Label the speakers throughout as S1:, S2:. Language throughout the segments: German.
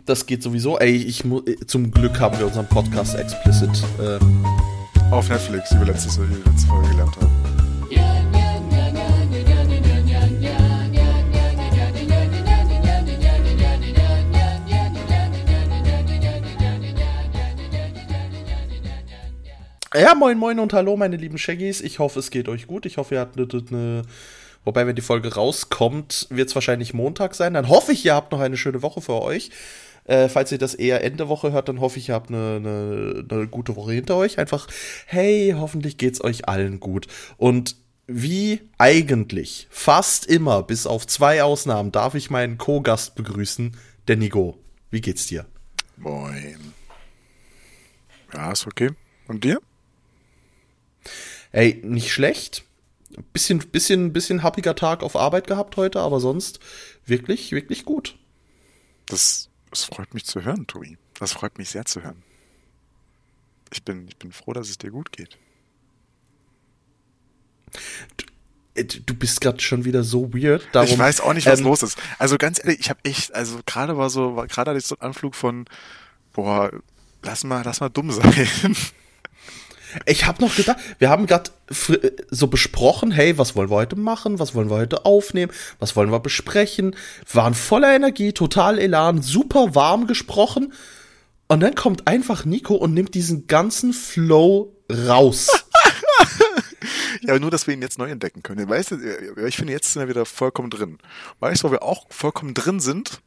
S1: Das geht sowieso. Ey, zum Glück haben wir unseren Podcast explicit.
S2: Auf Netflix, wie wir letzte Folge gelernt haben.
S1: Ja, moin und hallo, meine lieben Shaggies. Ich hoffe, es geht euch gut. Ich hoffe, ihr hattet eine... Wobei, wenn die Folge rauskommt, wird es wahrscheinlich Montag sein. Dann hoffe ich, ihr habt noch eine schöne Woche für euch. Falls ihr das eher Ende Woche hört, dann hoffe ich, ihr habt eine gute Woche hinter euch. Einfach, hey, hoffentlich geht's euch allen gut. Und wie eigentlich fast immer, bis auf 2 Ausnahmen, darf ich meinen Co-Gast begrüßen, der Nico. Wie geht's dir?
S2: Moin. Ja, ist okay. Und dir?
S1: Ey, nicht schlecht. Bisschen happiger Tag auf Arbeit gehabt heute, aber sonst wirklich, wirklich gut.
S2: Das freut mich zu hören, Tobi. Das freut mich sehr zu hören. Ich bin froh, dass es dir gut geht.
S1: Du bist gerade schon wieder so weird. Darum,
S2: ich weiß auch nicht, was los ist. Also ganz ehrlich, ich habe echt, also gerade hatte ich so einen Anflug von, lass mal dumm sein.
S1: Ich habe noch gedacht, wir haben gerade so besprochen, hey, was wollen wir heute machen, was wollen wir heute aufnehmen, was wollen wir besprechen, waren voller Energie, total Elan, super warm gesprochen und dann kommt einfach Nico und nimmt diesen ganzen Flow raus.
S2: Ja, aber nur, dass wir ihn jetzt neu entdecken können. Weißt du, ich finde, jetzt sind wir wieder vollkommen drin. Weißt du, wo wir auch vollkommen drin sind?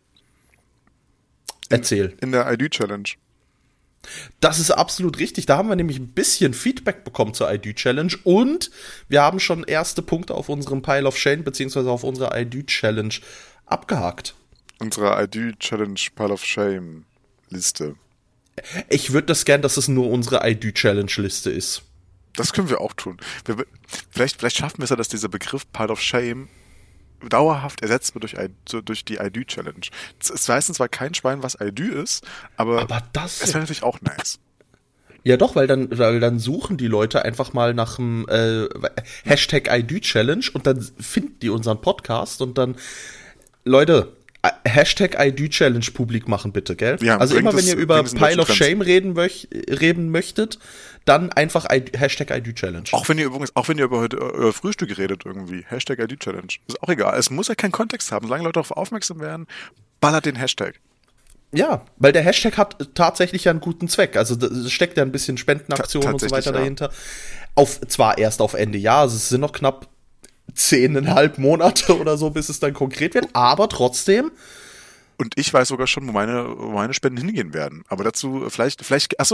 S1: Erzähl.
S2: In der ID-Challenge.
S1: Das ist absolut richtig. Da haben wir nämlich ein bisschen Feedback bekommen zur ID-Challenge und wir haben schon erste Punkte auf unserem Pile of Shame beziehungsweise auf unserer ID-Challenge abgehakt.
S2: Unsere ID-Challenge Pile of Shame Liste.
S1: Ich würde das gern, dass es nur unsere ID-Challenge Liste ist.
S2: Das können wir auch tun. Vielleicht schaffen wir es ja, dass dieser Begriff Pile of Shame dauerhaft ersetzt wird durch die ID-Challenge. Es weiß zwar kein Schwein, was ID ist, aber das wäre natürlich auch nice.
S1: Ja doch, weil dann suchen die Leute einfach mal nach dem Hashtag ID-Challenge und dann finden die unseren Podcast und dann, Leute, Hashtag ID-Challenge publik machen bitte, gell?
S2: Ja,
S1: also immer, wenn ihr über Pile of Shame reden möchtet, dann einfach Hashtag ID-Challenge.
S2: Auch wenn ihr über heute euer Frühstück redet irgendwie, Hashtag ID-Challenge. Ist auch egal. Es muss ja keinen Kontext haben. Solange Leute darauf aufmerksam werden, ballert den Hashtag. Ja,
S1: weil der Hashtag hat tatsächlich ja einen guten Zweck. Also da steckt ja ein bisschen Spendenaktion und so weiter dahinter. Zwar erst auf Ende Jahr, also es sind noch knapp 10,5 Monate oder so, bis es dann konkret wird, aber trotzdem.
S2: Und ich weiß sogar schon, wo meine Spenden hingehen werden. Aber dazu vielleicht,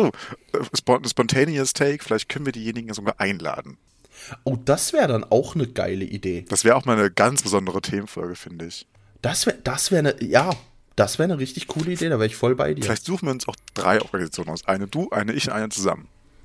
S2: spontaneous Take, vielleicht können wir diejenigen sogar einladen.
S1: Oh, das wäre dann auch eine geile Idee.
S2: Das wäre auch mal eine ganz besondere Themenfolge, finde ich.
S1: Das wäre eine richtig coole Idee, da wäre ich voll bei dir.
S2: Vielleicht suchen wir uns auch 3 Organisationen aus. Eine du, eine ich und eine zusammen.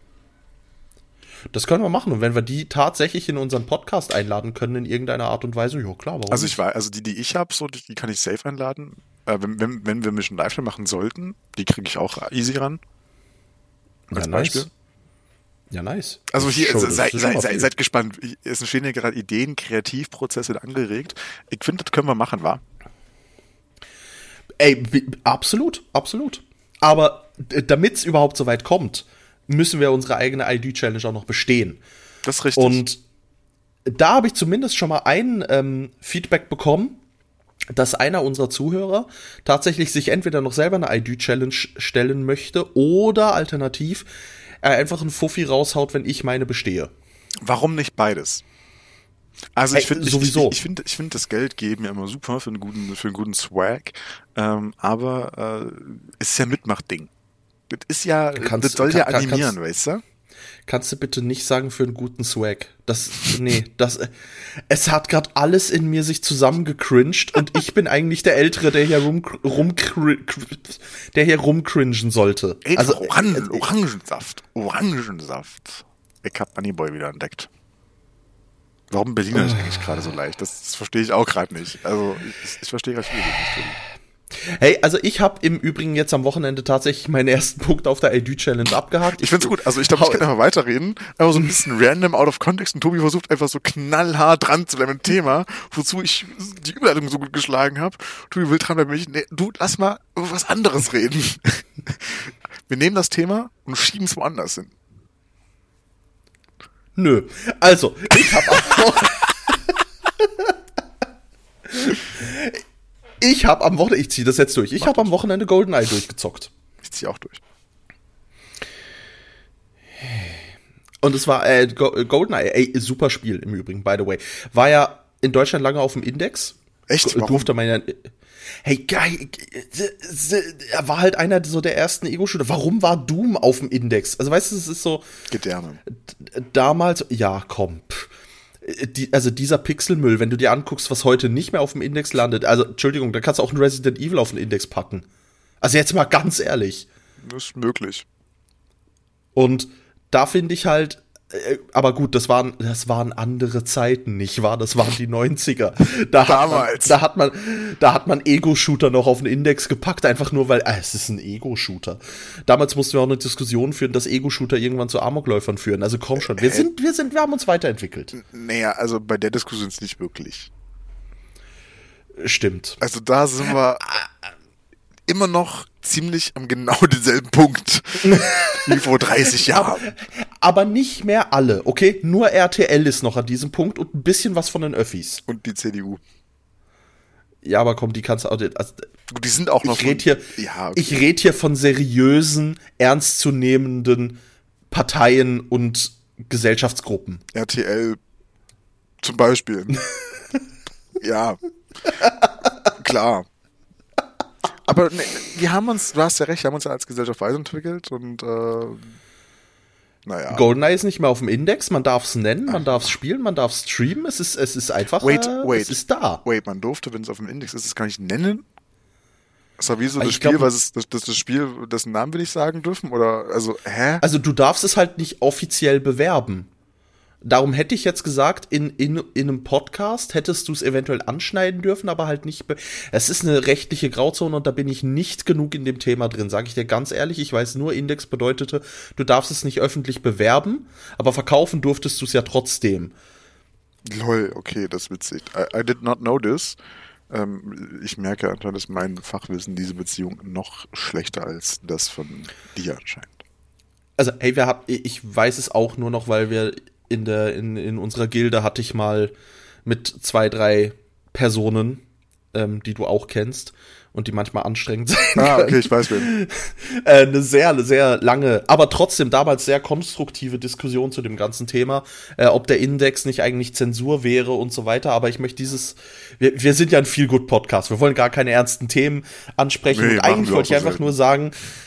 S1: Das können wir machen. Und wenn wir die tatsächlich in unseren Podcast einladen können, in irgendeiner Art und Weise, ja klar, warum
S2: also
S1: nicht?
S2: Die ich habe, so, die kann ich safe einladen. Wenn wir Mission Live machen sollten, die kriege ich auch easy ran. Als Beispiel.
S1: Ja, nice.
S2: Also hier, seid gespannt. Es entstehen hier gerade Ideen, Kreativprozesse angeregt. Ich finde, das können wir machen, wa?
S1: Ey, absolut. Aber damit es überhaupt so weit kommt, müssen wir unsere eigene ID-Challenge auch noch bestehen.
S2: Das ist richtig.
S1: Und da habe ich zumindest schon mal ein Feedback bekommen, dass einer unserer Zuhörer tatsächlich sich entweder noch selber eine ID-Challenge stellen möchte oder alternativ einfach einen Fuffi raushaut, wenn ich meine bestehe.
S2: Warum nicht beides? Also ich finde
S1: sowieso.
S2: Ich finde das Geld geben ja immer super für einen guten Swag, aber es ist ja ein Mitmachding. Das soll ja animieren, weißt du?
S1: Kannst du bitte nicht sagen für einen guten Swag? Es hat gerade alles in mir sich zusammengecringed und ich bin eigentlich der Ältere, der hier rumcringen sollte.
S2: Ey, also Orangensaft. Ich hab Moneyboy wieder entdeckt. Warum Berliner ich eigentlich gerade so leicht? Das verstehe ich auch gerade nicht. Also ich verstehe gerade viel nicht.
S1: Hey, also ich habe im Übrigen jetzt am Wochenende tatsächlich meinen ersten Punkt auf der ID-Challenge abgehakt.
S2: Ich find's gut. Also ich glaube, ich kann einfach weiterreden. Einfach so ein bisschen random, out of context. Und Tobi versucht einfach so knallhart dran zu bleiben mit dem Thema, wozu ich die Überleitung so gut geschlagen habe. Tobi will dran bleiben. Nee, du, lass mal über was anderes reden. Wir nehmen das Thema und schieben es woanders hin.
S1: Nö. Also, ich habe am Wochenende, ich ziehe das jetzt durch. Ich habe am Wochenende GoldenEye durchgezockt.
S2: Ich ziehe auch durch.
S1: Und es war GoldenEye, super Spiel im Übrigen, by the way. War ja in Deutschland lange auf dem Index.
S2: Echt? Warum?
S1: Durfte man ja. Hey, geil. Er war halt einer so der ersten Ego-Shooter. Warum war Doom auf dem Index? Also weißt du, es ist so.
S2: Gedärme.
S1: Damals, ja, komm. Also dieser Pixelmüll, wenn du dir anguckst, was heute nicht mehr auf dem Index landet, also Entschuldigung, da kannst du auch ein Resident Evil auf den Index packen. Also jetzt mal ganz ehrlich.
S2: Das ist möglich.
S1: Und da finde ich halt, aber gut, das waren andere Zeiten, nicht wahr? Das waren die 90er.
S2: Damals.
S1: Da hat man Ego-Shooter noch auf den Index gepackt, einfach nur, weil, es ist ein Ego-Shooter. Damals mussten wir auch eine Diskussion führen, dass Ego-Shooter irgendwann zu Amokläufern führen. Also komm schon, wir haben uns weiterentwickelt.
S2: Naja, also bei der Diskussion ist nicht wirklich.
S1: Stimmt.
S2: Also da sind wir immer noch ziemlich am genau denselben Punkt wie vor 30 Jahren.
S1: Aber nicht mehr alle, okay? Nur RTL ist noch an diesem Punkt und ein bisschen was von den Öffis.
S2: Und die CDU.
S1: Ja, aber komm, die kannst du auch. Also,
S2: die sind auch noch.
S1: Ich rede hier von seriösen, ernstzunehmenden Parteien und Gesellschaftsgruppen.
S2: RTL zum Beispiel. Ja. Klar. Aber ne, du hast ja recht, wir haben uns ja als Gesellschaft weiterentwickelt und naja.
S1: GoldenEye ist nicht mehr auf dem Index, man darf es nennen, man darf es spielen, man darf es streamen, es ist einfach, es ist da.
S2: Man durfte, wenn es auf dem Index ist, es gar nicht nennen. Das war wie so das Spiel, das Spiel, dessen Namen wir nicht sagen dürfen, oder, also, hä?
S1: Also du darfst es halt nicht offiziell bewerben. Darum hätte ich jetzt gesagt, in einem Podcast hättest du es eventuell anschneiden dürfen, aber halt nicht. Es ist eine rechtliche Grauzone und da bin ich nicht genug in dem Thema drin, sage ich dir ganz ehrlich. Ich weiß nur, Index bedeutete, du darfst es nicht öffentlich bewerben, aber verkaufen durftest du es ja trotzdem.
S2: Lol, okay, das ist witzig. I did not know this. Ich merke anscheinend, dass mein Fachwissen diese Beziehung noch schlechter als das von dir anscheinend.
S1: Also, hey, ich weiß es auch nur noch, weil wir in unserer Gilde hatte ich mal mit 2, 3 Personen, die du auch kennst und die manchmal anstrengend sein können.
S2: Okay, ich weiß wen.
S1: Eine sehr lange, aber trotzdem damals sehr konstruktive Diskussion zu dem ganzen Thema, ob der Index nicht eigentlich Zensur wäre und so weiter, aber ich möchte wir sind ja ein Feel-Good-Podcast, wir wollen gar keine ernsten Themen ansprechen und eigentlich wollte ich einfach nur sagen,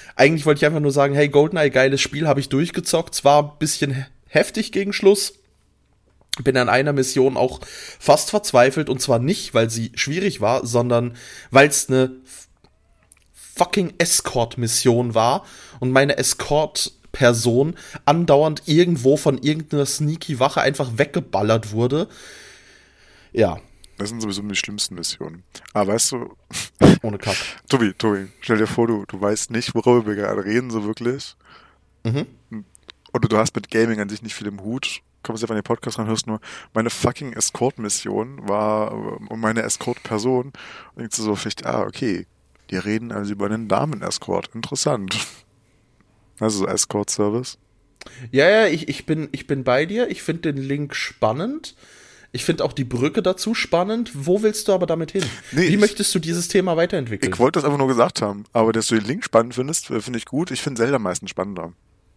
S1: hey, GoldenEye, geiles Spiel, habe ich durchgezockt, zwar ein bisschen heftig gegen Schluss. Bin an einer Mission auch fast verzweifelt und zwar nicht, weil sie schwierig war, sondern weil es eine fucking Escort-Mission war und meine Escort-Person andauernd irgendwo von irgendeiner sneaky Wache einfach weggeballert wurde. Ja.
S2: Das sind sowieso die schlimmsten Missionen. Aber weißt du...
S1: Ohne Kack.
S2: Tobi, stell dir vor, du weißt nicht, worüber wir gerade reden, so wirklich.
S1: Mhm.
S2: Oder du hast mit Gaming an sich nicht viel im Hut, kommst einfach in den Podcast rein, hörst nur, meine fucking Escort-Mission war um meine Escort-Person. Und denkst du so, vielleicht, okay, die reden also über einen Damen-Escort. Interessant. Also Escort-Service.
S1: Ja, ich bin bei dir. Ich finde den Link spannend. Ich finde auch die Brücke dazu spannend. Wo willst du aber damit hin?
S2: Nee,
S1: Wie möchtest du dieses Thema weiterentwickeln?
S2: Ich wollte das einfach nur gesagt haben. Aber dass du den Link spannend findest, finde ich gut. Ich finde Zelda meistens spannender.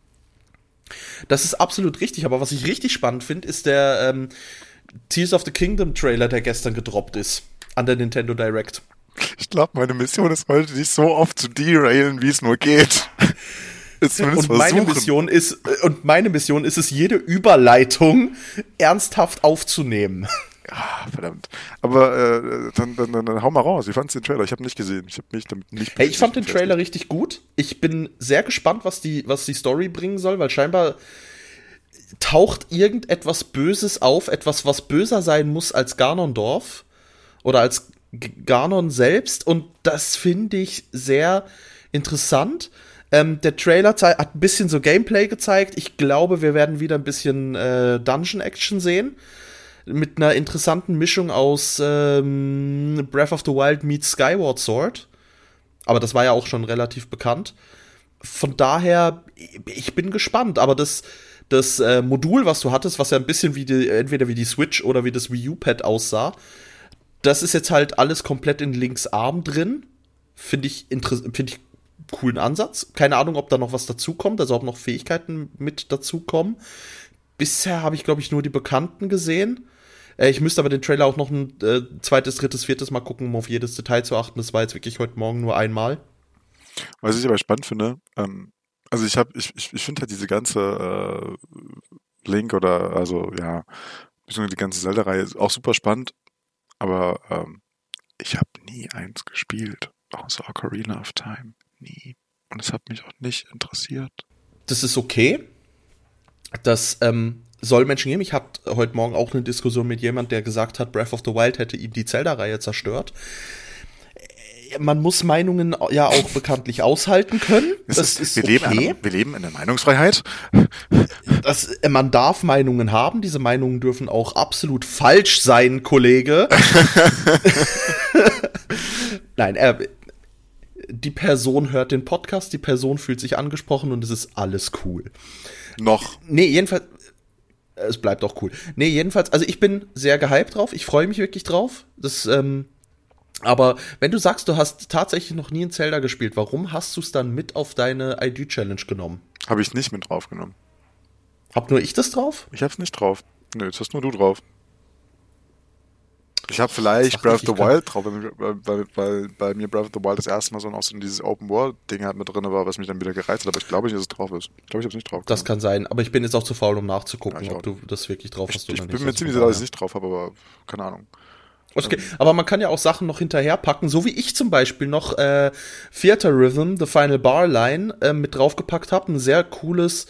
S1: Das ist absolut richtig, aber was ich richtig spannend finde, ist der Tears of the Kingdom Trailer, der gestern gedroppt ist an der Nintendo Direct.
S2: Ich glaube, meine Mission ist heute, dich so oft zu derailen, wie es nur geht.
S1: Und meine Mission ist es, jede Überleitung ernsthaft aufzunehmen.
S2: Ja, verdammt. Aber dann hau mal raus. Wie fandst du den Trailer? Ich habe nicht gesehen. Ich habe mich damit nicht.
S1: Hey, ich fand den Trailer richtig gut. Ich bin sehr gespannt, was die Story bringen soll, weil scheinbar taucht irgendetwas Böses auf, etwas, was böser sein muss als Ganondorf oder als Ganon selbst und das finde ich sehr interessant. Der Trailer hat ein bisschen so Gameplay gezeigt. Ich glaube, wir werden wieder ein bisschen Dungeon-Action sehen. Mit einer interessanten Mischung aus Breath of the Wild meets Skyward Sword. Aber das war ja auch schon relativ bekannt. Von daher, ich bin gespannt. Aber das Modul, was du hattest, was ja ein bisschen entweder wie die Switch oder wie das Wii U-Pad aussah, das ist jetzt halt alles komplett in Links Arm drin. Finde ich coolen Ansatz. Keine Ahnung, ob da noch was dazukommt, also ob noch Fähigkeiten mit dazukommen. Bisher habe ich, glaube ich, nur die Bekannten gesehen. Ich müsste aber den Trailer auch noch ein zweites, drittes, viertes Mal gucken, um auf jedes Detail zu achten. Das war jetzt wirklich heute Morgen nur einmal.
S2: Was ich aber spannend finde, also ich finde halt diese ganze Link oder also ja, beziehungsweise die ganze Zelda-Reihe ist auch super spannend, aber ich habe nie eins gespielt, außer Ocarina of Time. Nie. Und es hat mich auch nicht interessiert.
S1: Das ist okay. Das soll Menschen geben. Ich hatte heute Morgen auch eine Diskussion mit jemand, der gesagt hat, Breath of the Wild hätte ihm die Zelda-Reihe zerstört. Man muss Meinungen ja auch bekanntlich aushalten können.
S2: Wir leben in der Meinungsfreiheit.
S1: Man darf Meinungen haben. Diese Meinungen dürfen auch absolut falsch sein, Kollege. Nein, die Person hört den Podcast, die Person fühlt sich angesprochen und es ist alles cool.
S2: Noch.
S1: Nee, jedenfalls, es bleibt auch cool. Nee, jedenfalls, also ich bin sehr gehypt drauf, ich freue mich wirklich drauf. Aber wenn du sagst, du hast tatsächlich noch nie in Zelda gespielt, warum hast du es dann mit auf deine ID-Challenge genommen?
S2: Habe ich nicht mit draufgenommen.
S1: Hab nur ich das drauf?
S2: Ich hab's nicht drauf. Nö, jetzt hast nur du drauf. Ich habe vielleicht Breath of the Wild drauf, weil bei mir Breath of the Wild das erste Mal so dieses Open-World-Ding halt mit drin war, was mich dann wieder gereizt hat, aber ich glaube nicht, dass es drauf ist. Ich glaube, ich habe es nicht drauf.
S1: Das kann sein, aber ich bin jetzt auch zu faul, um nachzugucken, ob du das wirklich drauf hast oder nicht.
S2: Ich bin mir ziemlich sicher, dass ich es nicht drauf habe, aber keine Ahnung.
S1: Okay, aber man kann ja auch Sachen noch hinterherpacken, so wie ich zum Beispiel noch Theater Rhythm, The Final Bar Line mit draufgepackt habe. Ein sehr cooles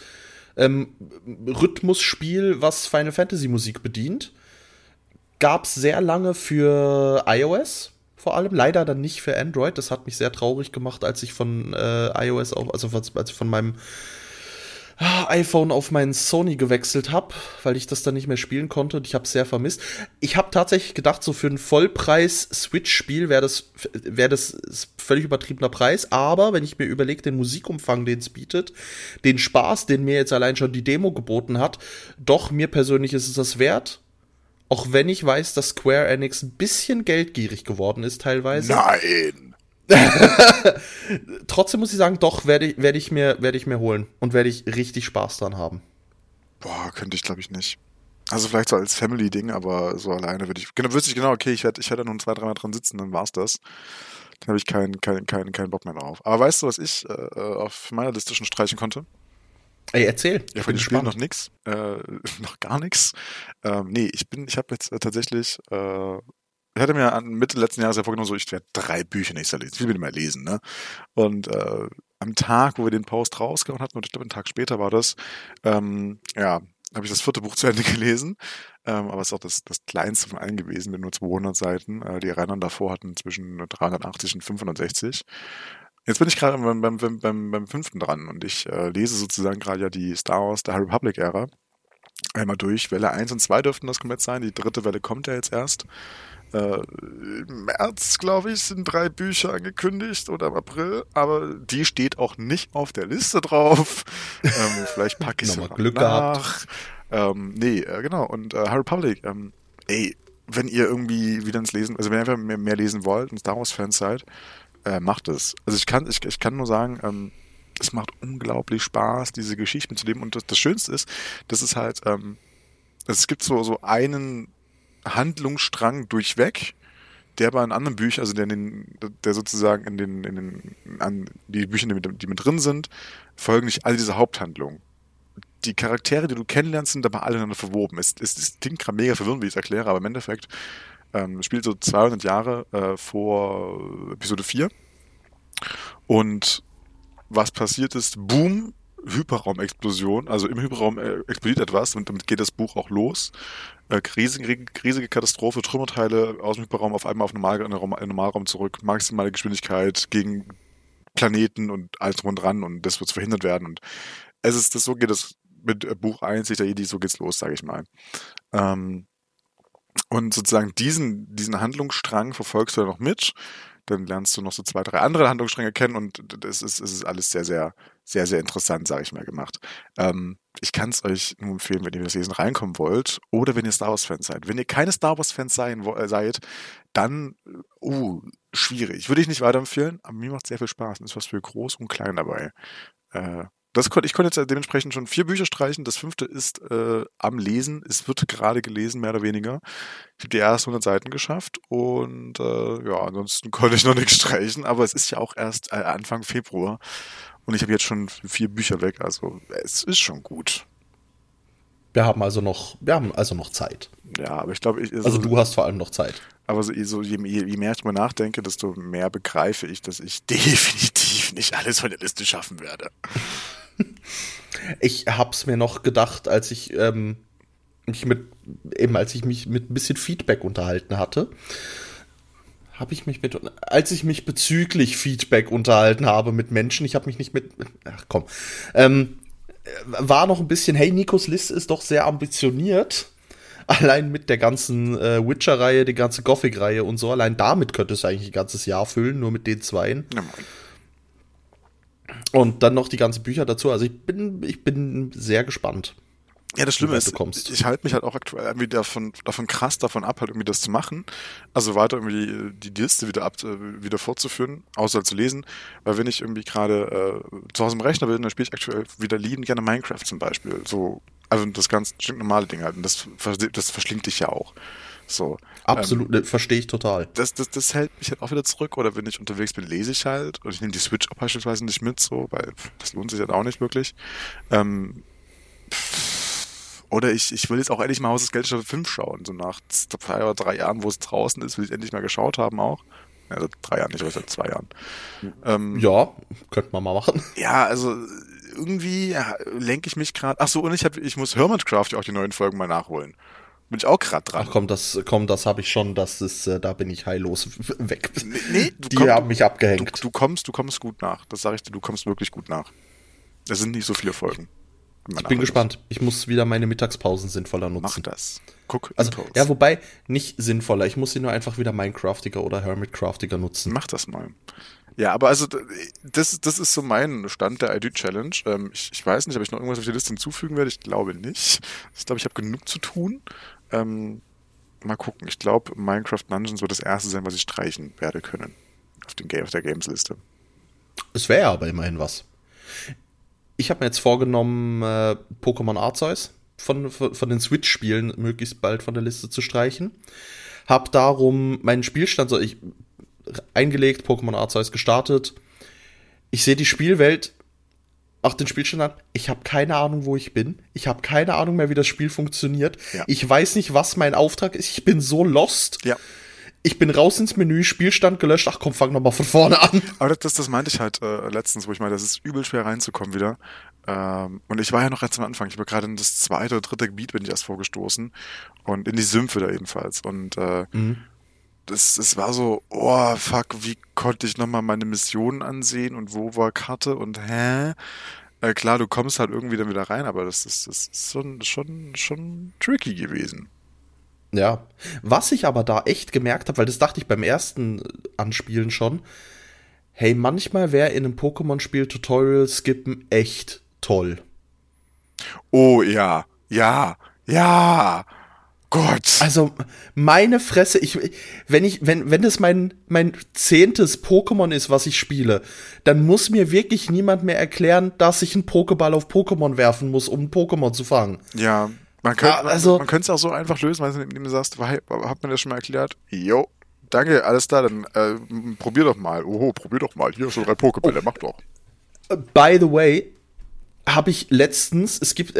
S1: Rhythmusspiel, was Final Fantasy Musik bedient. Gab's sehr lange für iOS vor allem, leider dann nicht für Android. Das hat mich sehr traurig gemacht, als ich von iOS auf, also als ich von meinem iPhone auf meinen Sony gewechselt habe, weil ich das dann nicht mehr spielen konnte und ich habe es sehr vermisst. Ich habe tatsächlich gedacht, so für ein Vollpreis-Switch-Spiel wäre das völlig übertriebener Preis, aber wenn ich mir überlege, den Musikumfang, den es bietet, den Spaß, den mir jetzt allein schon die Demo geboten hat, doch, mir persönlich ist es das wert. Auch wenn ich weiß, dass Square Enix ein bisschen geldgierig geworden ist teilweise.
S2: Nein!
S1: Trotzdem muss ich sagen, doch, werde ich mir holen und werde ich richtig Spaß dran haben.
S2: Boah, könnte ich glaube ich nicht. Also vielleicht so als Family-Ding, aber so alleine wüsste ich genau, okay, ich werde nun 2-3 Mal dran sitzen, dann war's das. Dann habe ich keinen Bock mehr drauf. Aber weißt du, was ich auf meiner Liste schon streichen konnte?
S1: Ey, erzähl.
S2: Ja, von den Spielen noch nix. Noch gar nichts. Nee, ich habe jetzt tatsächlich ich hatte mir Mitte letzten Jahres ja vorgenommen, so ich werde 3 Bücher nächstes Jahr lesen. Ich will mal lesen, ne? Und am Tag, wo wir den Post rausgehauen hatten, und ich glaube, einen Tag später war das, ja, habe ich das 4. Buch zu Ende gelesen. Aber es ist auch das kleinste von allen gewesen, mit nur 200 Seiten. Die Reihen davor hatten zwischen 380 und 560. Jetzt bin ich gerade beim 5. dran und ich lese sozusagen gerade ja die Star Wars, der High Republic-Ära einmal durch. Welle 1 und 2 dürften das komplett sein. Die 3. Welle kommt ja jetzt erst. Im März, glaube ich, sind 3 Bücher angekündigt oder im April, aber die steht auch nicht auf der Liste drauf. Vielleicht packe ich es
S1: nochmal Glück
S2: nach. Nee, genau. Und High Republic, ey, wenn ihr irgendwie wieder ins Lesen, also wenn ihr einfach mehr lesen wollt und Star Wars-Fans seid, macht es. Also ich kann nur sagen, es macht unglaublich Spaß, diese Geschichte mitzuleben. Und das Schönste ist, dass es halt, es gibt so einen Handlungsstrang durchweg, der bei anderen Büchern, also der sozusagen die Bücher, die mit drin sind, folgen nicht alle dieser Haupthandlung. Die Charaktere, die du kennenlernst, sind aber alle ineinander verwoben. Es klingt gerade mega verwirrend, wie ich es erkläre, aber im Endeffekt spielt so 200 Jahre vor Episode 4. Und was passiert ist, boom, Hyperraumexplosion. Also im Hyperraum explodiert etwas und damit geht das Buch auch los. Riesige Katastrophe, Trümmerteile aus dem Hyperraum auf einmal auf in den Normalraum zurück, maximale Geschwindigkeit gegen Planeten und alles drum und dran und das wird verhindert werden. Und so geht es mit Buch 1, Licht der Jedi, so geht's los, sage ich mal. Und sozusagen diesen Handlungsstrang verfolgst du dann noch mit. Dann lernst du noch so 2, 3 andere Handlungsstränge kennen und es ist alles sehr, sehr, sehr, sehr interessant, sage ich mal, gemacht. Ich kann es euch nur empfehlen, wenn ihr das Lesen reinkommen wollt oder wenn ihr Star Wars-Fans seid. Wenn ihr keine Star Wars-Fans seid, dann, schwierig. Würde ich nicht weiterempfehlen, aber mir macht sehr viel Spaß. Es ist was für groß und klein dabei. Ich konnte jetzt dementsprechend schon 4 Bücher streichen. Das 5. ist am Lesen. Es wird gerade gelesen, mehr oder weniger. Ich habe die ersten 100 Seiten geschafft und ansonsten konnte ich noch nichts streichen. Aber es ist ja auch erst Anfang Februar und ich habe jetzt schon 4 Bücher weg. Also es ist schon gut.
S1: Wir haben also noch Zeit.
S2: Ja, aber ich glaube,
S1: also du hast vor allem noch Zeit.
S2: Aber je mehr ich drüber nachdenke, desto mehr begreife ich, dass ich definitiv nicht alles von der Liste schaffen werde.
S1: Ich hab's mir noch gedacht, als ich mich mit ein bisschen Feedback unterhalten hatte. Als ich mich bezüglich Feedback unterhalten habe mit Menschen, ich habe mich nicht mit. Ach komm. War noch ein bisschen, hey, Nikos Liste ist doch sehr ambitioniert. Allein mit der ganzen Witcher-Reihe, die ganze Gothic-Reihe und so, allein damit könnte es eigentlich ein ganzes Jahr füllen, nur mit den 2. Ja, und dann noch die ganzen Bücher dazu. Also ich bin sehr gespannt.
S2: Ja, das Schlimme ist, ich halte mich halt auch aktuell irgendwie davon ab, halt irgendwie das zu machen. Also weiter irgendwie die Liste wieder fortzuführen, außer zu lesen. Weil wenn ich irgendwie gerade zu Hause am Rechner bin, dann spiele ich aktuell wieder liebend gerne Minecraft zum Beispiel. So, also das ganz normale Ding halt. Und das verschlingt dich ja auch. So.
S1: Absolut, verstehe ich total.
S2: Das hält mich halt auch wieder zurück. Oder wenn ich unterwegs bin, lese ich halt. Und ich nehme die Switch auch beispielsweise nicht mit, so, weil das lohnt sich halt auch nicht wirklich. Oder ich will jetzt auch endlich mal Haus des Geldes Staffel 5 schauen. So nach 2 oder 3 Jahren, wo es draußen ist, will ich endlich mal geschaut haben auch. Ja, seit 3 Jahren, nicht, aber seit 2 Jahren.
S1: Ja, könnte man mal machen.
S2: Ja, also irgendwie lenke ich mich gerade. Ach so, und ich muss Hermitcraft ja auch die neuen Folgen mal nachholen. Bin ich auch gerade dran.
S1: Ach komm, das habe ich schon, da bin ich heillos weg.
S2: Nee,
S1: haben mich abgehängt.
S2: Du kommst gut nach. Das sage ich dir, du kommst wirklich gut nach. Es sind nicht so viele Folgen.
S1: Ich bin gespannt. Ich muss wieder meine Mittagspausen sinnvoller nutzen.
S2: Mach das. Guck.
S1: Also, ja, wobei, nicht sinnvoller. Ich muss sie nur einfach wieder Minecraftiger oder Hermitcraftiger nutzen.
S2: Mach das mal. Ja, aber also, das ist so mein Stand der ID-Challenge. Ich weiß nicht, ob ich noch irgendwas auf die Liste hinzufügen werde. Ich glaube nicht. Ich glaube, ich habe genug zu tun. Mal gucken. Ich glaube, Minecraft Dungeons wird das erste sein, was ich streichen werde können. Auf der Games-Liste.
S1: Es wäre aber immerhin was. Ich habe mir jetzt vorgenommen, Pokémon Arceus von den Switch-Spielen möglichst bald von der Liste zu streichen. Hab darum meinen Spielstand eingelegt, Pokémon Arceus gestartet. Ich sehe die Spielwelt, auch den Spielstand an. Ich habe keine Ahnung, wo ich bin. Ich habe keine Ahnung mehr, wie das Spiel funktioniert. Ja. Ich weiß nicht, was mein Auftrag ist. Ich bin so lost. Ja. Ich bin raus ins Menü, Spielstand gelöscht. Ach komm, fang nochmal von vorne an.
S2: Aber das meinte ich halt letztens, wo ich meinte, das ist übel schwer reinzukommen wieder. Und ich war ja noch ganz am Anfang. Ich war gerade in das 2. oder 3. Gebiet, bin ich erst vorgestoßen. Und in die Sümpfe da ebenfalls. Und das war so, oh fuck, wie konnte ich nochmal meine Missionen ansehen und wo war Karte und klar, du kommst halt irgendwie dann wieder rein, aber das ist schon tricky gewesen.
S1: Ja, was ich aber da echt gemerkt habe, weil das dachte ich beim ersten Anspielen schon, hey, manchmal wäre in einem Pokémon-Spiel Tutorial skippen echt toll.
S2: Oh ja, Gott.
S1: Also, meine Fresse, wenn das mein 10. Pokémon ist, was ich spiele, dann muss mir wirklich niemand mehr erklären, dass ich einen Pokéball auf Pokémon werfen muss, um ein Pokémon zu fangen.
S2: Ja, man könnte es auch so einfach lösen, weil du sagst, hat man das schon mal erklärt? Jo, danke, alles da, dann probier doch mal. Probier doch mal. Hier hast du 3 Pokébälle, mach doch.
S1: By the way, habe ich letztens, es gibt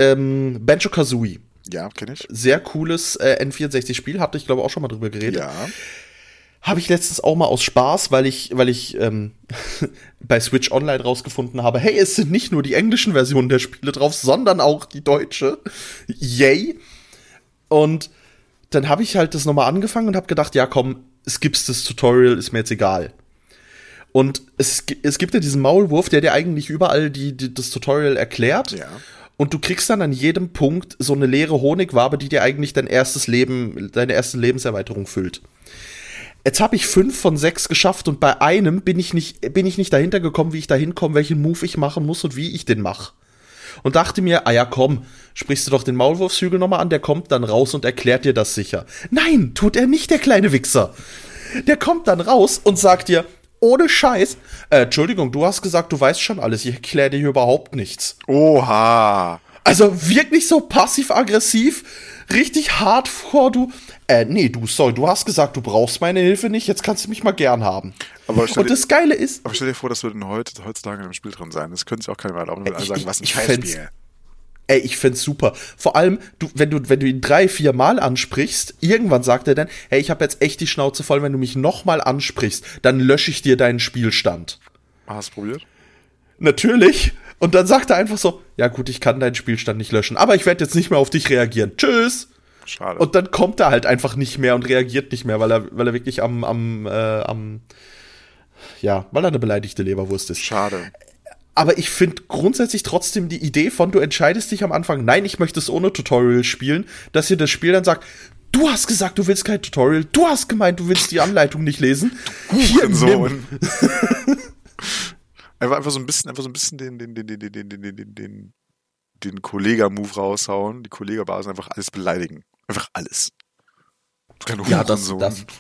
S1: Banjo-Kazooie.
S2: Ja, kenne ich.
S1: Sehr cooles N64-Spiel, hatte ich glaube auch schon mal drüber geredet.
S2: Ja.
S1: habe ich letztens auch mal aus Spaß, weil ich bei Switch Online rausgefunden habe, hey, es sind nicht nur die englischen Versionen der Spiele drauf, sondern auch die deutsche. Yay! Und dann habe ich halt das nochmal angefangen und habe gedacht, ja komm, skippst das Tutorial, ist mir jetzt egal. Und es gibt ja diesen Maulwurf, der dir eigentlich überall das Tutorial erklärt.
S2: Ja.
S1: Und du kriegst dann an jedem Punkt so eine leere Honigwabe, die dir eigentlich deine erste Lebenserweiterung füllt. Jetzt habe ich 5 von 6 geschafft und bei einem bin ich nicht dahinter gekommen, wie ich da hinkomme, welchen Move ich machen muss und wie ich den mache. Und dachte mir, ah ja komm, sprichst du doch den Maulwurfshügel nochmal an, der kommt dann raus und erklärt dir das sicher. Nein, tut er nicht, der kleine Wichser. Der kommt dann raus und sagt dir, ohne Scheiß, Entschuldigung, du hast gesagt, du weißt schon alles, ich erkläre dir hier überhaupt nichts.
S2: Oha.
S1: Also wirklich so passiv-aggressiv, richtig hardcore, du hast gesagt, du brauchst meine Hilfe nicht, jetzt kannst du mich mal gern haben. Und das Geile ist...
S2: Aber stell dir vor, das würde heutzutage in einem Spiel drin sein. Das könnte sich auch keiner mehr erlauben, wenn alle sagen, was ein Scheißspiel.
S1: Ich find's super. Vor allem, wenn du ihn 3-4 Mal ansprichst, irgendwann sagt er dann, hey, ich habe jetzt echt die Schnauze voll, wenn du mich nochmal ansprichst, dann lösche ich dir deinen Spielstand.
S2: Hast du probiert?
S1: Natürlich. Und dann sagt er einfach so, ja gut, ich kann deinen Spielstand nicht löschen, aber ich werde jetzt nicht mehr auf dich reagieren. Tschüss.
S2: Schade.
S1: Und dann kommt er halt einfach nicht mehr und reagiert nicht mehr, weil er wirklich weil er eine beleidigte Leberwurst ist.
S2: Schade.
S1: Aber ich finde grundsätzlich trotzdem die Idee von, du entscheidest dich am Anfang, nein, ich möchte es ohne Tutorial spielen, dass dir das Spiel dann sagt, du hast gesagt, du willst kein Tutorial, du hast gemeint, du willst die Anleitung nicht lesen. Hier, nimm.
S2: Einfach so ein bisschen den Kollega-Move raushauen, die Kollega-Basen einfach alles beleidigen. Einfach alles.
S1: Ja, das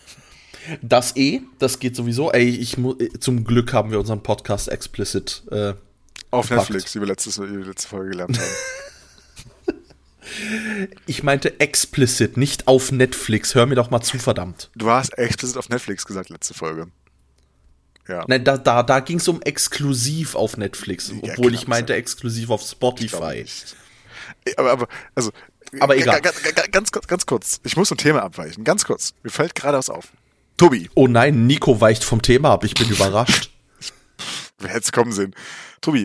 S1: geht sowieso. Ey, zum Glück haben wir unseren Podcast explicit
S2: auf Netflix, wie wir letzte Folge gelernt haben.
S1: Ich meinte explicit, nicht auf Netflix. Hör mir doch mal zu, verdammt.
S2: Du hast explicit auf Netflix gesagt, letzte Folge. Ja.
S1: Nein, da ging es um exklusiv auf Netflix, obwohl ich meinte exklusiv auf Spotify.
S2: Aber
S1: egal.
S2: Ganz kurz. Ich muss vom Thema abweichen. Ganz kurz. Mir fällt gerade was auf. Tobi.
S1: Oh nein, Nico weicht vom Thema ab. Ich bin überrascht.
S2: Wer hätte es kommen sehen? Tobi,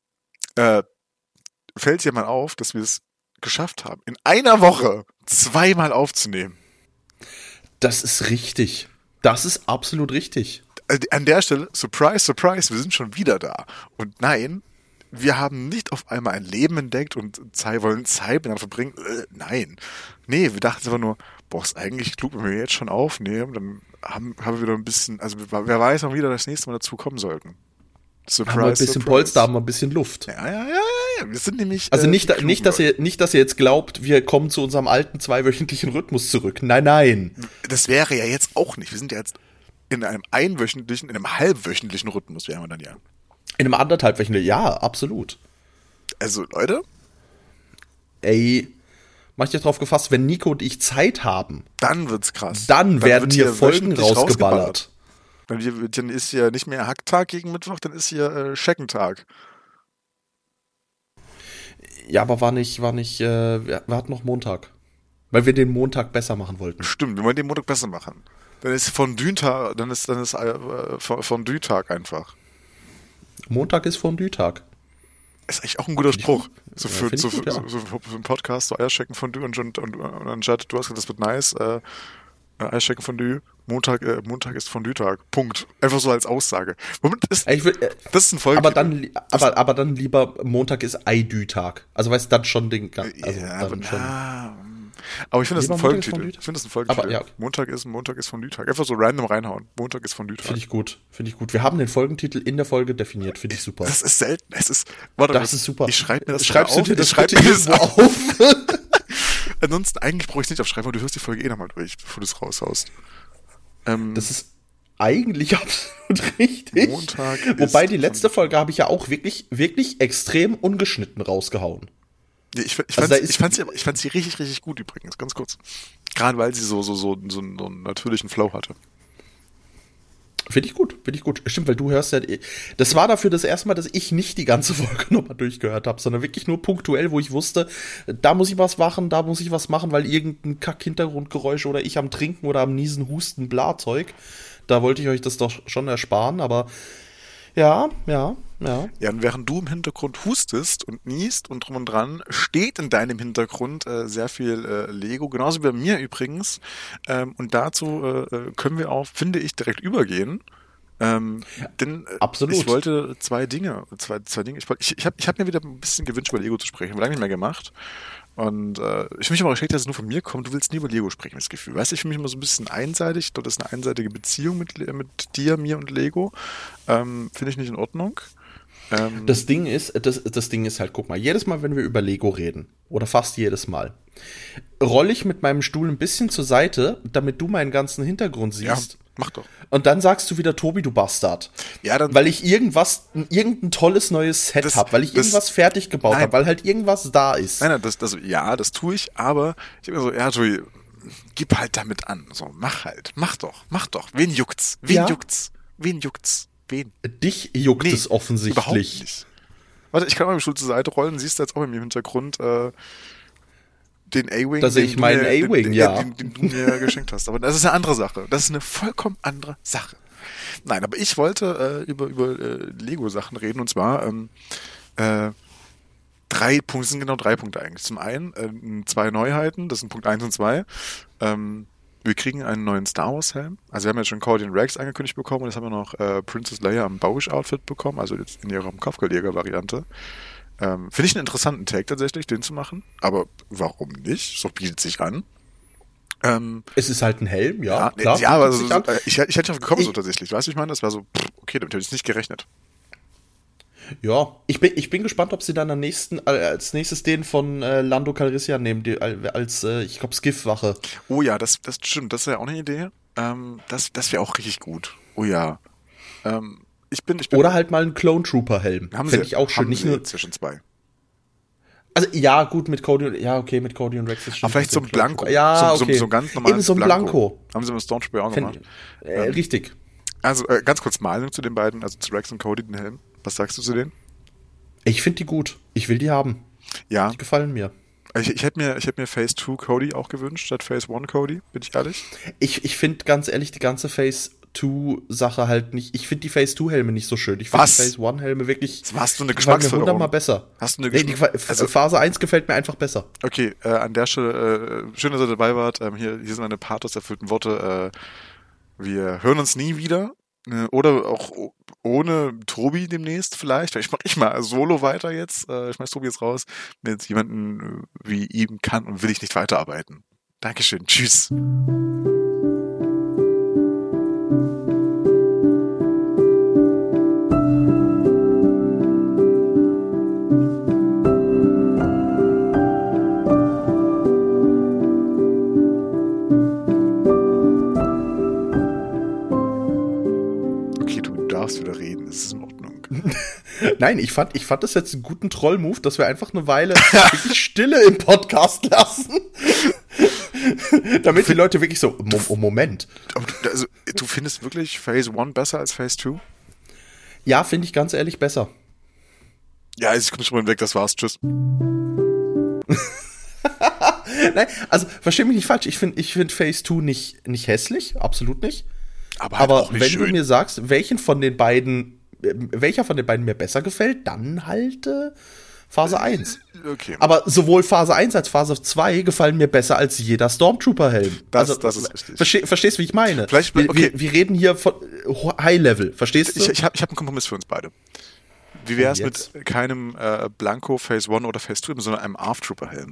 S2: fällt dir mal auf, dass wir es geschafft haben, in einer Woche 2-mal aufzunehmen?
S1: Das ist richtig. Das ist absolut richtig.
S2: An der Stelle, surprise, surprise, wir sind schon wieder da. Und nein, wir haben nicht auf einmal ein Leben entdeckt und wollen Zeit miteinander verbringen. Nein. Nee, wir dachten einfach nur, boah, ist eigentlich klug, wenn wir jetzt schon aufnehmen, dann haben wir wieder ein bisschen, also wer weiß, wann wir wieder das nächste Mal dazu kommen sollten.
S1: Surprise, haben wir ein bisschen surprise. Polster, haben wir ein bisschen Luft.
S2: Ja. Wir sind nämlich.
S1: Also nicht, dass ihr jetzt glaubt, wir kommen zu unserem alten 2-wöchentlichen Rhythmus zurück. Nein.
S2: Das wäre ja jetzt auch nicht. Wir sind ja jetzt in einem in einem halbwöchentlichen Rhythmus wären wir dann ja.
S1: In einem 1,5-wöchentlichen, ja, absolut.
S2: Also, Leute.
S1: Ey, mach dich drauf gefasst, wenn Nico und ich Zeit haben.
S2: Dann wird's krass.
S1: Dann werden hier Folgen rausgeballert.
S2: Dann ist hier nicht mehr Hacktag gegen Mittwoch, dann ist hier Scheckentag.
S1: Ja, aber war nicht, wir hatten noch Montag. Weil wir den Montag besser machen wollten.
S2: Stimmt, wir wollen den Montag besser machen. Dann ist Fondue-Tag, Fondue-Tag einfach.
S1: Montag ist Fondue-Tag.
S2: Ist eigentlich auch ein guter Spruch. So für einen Podcast, so Eierschecken Fondue und anstatt, du hast gesagt, das wird nice, Eierschecken Fondue, Montag ist Fondue-Tag. Punkt. Einfach so als Aussage. Das ist ein Folgentitel.
S1: Aber dann lieber Montag ist Eidü-Tag. Also weißt du, dann schon den...
S2: Aber ich finde das ein Folgentitel.
S1: Aber, ja.
S2: Montag ist Fondue-Tag. Einfach so random reinhauen. Montag ist Fondue-Tag.
S1: Finde ich gut. Wir haben den Folgentitel in der Folge definiert. Finde ich super.
S2: Das ist selten.
S1: Das ist super.
S2: Ich schreibe mir das
S1: Schreibst
S2: auf.
S1: Du dir das irgendwo auf?
S2: Ansonsten, eigentlich brauche ich es nicht aufschreiben, aber du hörst die Folge nochmal durch, bevor du es raushaust.
S1: Das ist eigentlich absolut richtig. Wobei die letzte Folge habe ich ja auch wirklich, wirklich extrem ungeschnitten rausgehauen.
S2: Ich fand sie richtig, richtig gut übrigens, ganz kurz. Gerade weil sie so einen natürlichen Flow hatte.
S1: Finde ich gut, finde ich gut. Stimmt, weil du hörst ja, das war dafür das erste Mal, dass ich nicht die ganze Folge nochmal durchgehört habe, sondern wirklich nur punktuell, wo ich wusste, da muss ich was machen, da muss ich was machen, weil irgendein Kack-Hintergrundgeräusch oder ich am Trinken oder am Niesen, Husten, Blazeug, da wollte ich euch das doch schon ersparen, aber ja.
S2: Ja, und während du im Hintergrund hustest und niest und drum und dran, steht in deinem Hintergrund sehr viel Lego, genauso wie bei mir übrigens. Und dazu können wir auch, finde ich, direkt übergehen. Denn
S1: Absolut.
S2: ich wollte zwei Dinge. Ich hab mir wieder ein bisschen gewünscht, über Lego zu sprechen. Habe lange nicht mehr gemacht. Und ich mich immer geschickt, dass es nur von mir kommt. Du willst nie über Lego sprechen, das Gefühl. Weißt du, ich fühle mich immer so ein bisschen einseitig. Dort ist eine einseitige Beziehung mit dir, mir und Lego. Finde ich nicht in Ordnung.
S1: Das Ding ist halt, guck mal, jedes Mal, wenn wir über Lego reden, oder fast jedes Mal, rolle ich mit meinem Stuhl ein bisschen zur Seite, damit du meinen ganzen Hintergrund siehst.
S2: Ja, mach doch.
S1: Und dann sagst du wieder, Tobi, du Bastard.
S2: Ja, dann,
S1: weil ich irgendein tolles neues Set habe, weil ich irgendwas fertig gebaut habe, weil halt irgendwas da ist.
S2: Nein, das tue ich, aber ich bin so, ja, Tobi, gib halt damit an. So, mach halt. Mach doch. Wen juckt's? Wen juckt's? Wen?
S1: Dich juckt es offensichtlich.
S2: Überhaupt nicht. Warte, ich kann mal den Stuhl zur Seite rollen, siehst du jetzt auch bei mir im Hintergrund den A-Wing.
S1: Da sehe ich meinen A-Wing, ja.
S2: Den du mir geschenkt hast. Aber das ist eine andere Sache. Das ist eine vollkommen andere Sache. Nein, aber ich wollte über Lego-Sachen reden, und zwar 3 Punkte, das sind genau 3 Punkte eigentlich. Zum einen 2 Neuheiten, das sind Punkt 1 und 2. Wir kriegen einen neuen Star Wars Helm. Also wir haben jetzt schon Cody und Rex angekündigt bekommen und jetzt haben wir noch Princess Leia am Bausch-Outfit bekommen, also jetzt in ihrer Kopfgeldjäger-Variante. Finde ich einen interessanten Take tatsächlich, den zu machen. Aber warum nicht? So bietet sich an.
S1: Es ist halt ein Helm, ja.
S2: Klar, ja, aber ich hätte drauf gekommen so tatsächlich. Weißt du, ich meine, das war so, okay, damit hätte ich nicht gerechnet.
S1: Ja, ich bin gespannt, ob sie dann als nächstes den von Lando Calrissian nehmen, als, ich glaube, Skiff-Wache.
S2: Oh ja, das stimmt, das wäre auch eine Idee. Das wäre auch richtig gut. Oh ja. Ich bin
S1: Oder halt mal einen Clone Trooper-Helm.
S2: Fände
S1: ich auch schön.
S2: Nicht nur zwischen 2.
S1: Also, ja, gut, mit Cody und Rex ist schon.
S2: Aber vielleicht so ein Blanko.
S1: Ja, okay.
S2: So ganz normales
S1: eben so ein Blanko.
S2: Haben sie mit Stormtrooper auch gemacht.
S1: Richtig.
S2: Also, ganz kurz Meinung zu den beiden, also zu Rex und Cody, den Helm. Was sagst du zu denen?
S1: Ich finde die gut. Ich will die haben.
S2: Ja.
S1: Die gefallen mir.
S2: Ich hätte mir Phase 2 Cody auch gewünscht, statt Phase 1 Cody, bin ich ehrlich.
S1: Ich finde ganz ehrlich die ganze Phase 2 Sache halt nicht. Ich finde die Phase 2 Helme nicht so schön. Ich finde die Phase 1 Helme wirklich.
S2: Hast du eine Geschmacksverirrung?
S1: Mal besser.
S2: Hast du eine
S1: also Phase 1 gefällt mir einfach besser.
S2: Okay, an der Stelle, schön, dass ihr dabei wart. Hier sind meine pathos-erfüllten Worte. Wir hören uns nie wieder. Oder auch ohne Tobi demnächst vielleicht. Vielleicht mache ich mal solo weiter jetzt. Ich schmeiß Tobi jetzt raus. Wenn jetzt jemanden wie ihm kann und will ich nicht weiterarbeiten. Dankeschön. Tschüss. Wieder reden, das ist in Ordnung.
S1: Nein, ich fand das jetzt einen guten Troll-Move, dass wir einfach eine Weile wirklich Stille im Podcast lassen. Damit die Leute wirklich so, Moment.
S2: Also, du findest wirklich Phase 1 besser als Phase 2?
S1: Ja, finde ich ganz ehrlich besser.
S2: Ja, ich komme schon mal weg, das war's, tschüss.
S1: Nein, also, versteh mich nicht falsch, ich find Phase 2 nicht hässlich, absolut nicht.
S2: Aber halt auch nicht
S1: wenn
S2: schön.
S1: Du mir sagst, welcher von den beiden mir besser gefällt, dann halt Phase 1.
S2: Okay.
S1: Aber sowohl Phase 1 als Phase 2 gefallen mir besser als jeder Stormtrooper-Helm.
S2: Das ist richtig.
S1: Verstehst du, wie ich meine?
S2: Okay.
S1: Wir reden hier von High-Level, verstehst du?
S2: Ich hab einen Kompromiss für uns beide. Wie wär's mit keinem Blanko Phase 1 oder Phase 2, sondern einem ARF-Trooper-Helm?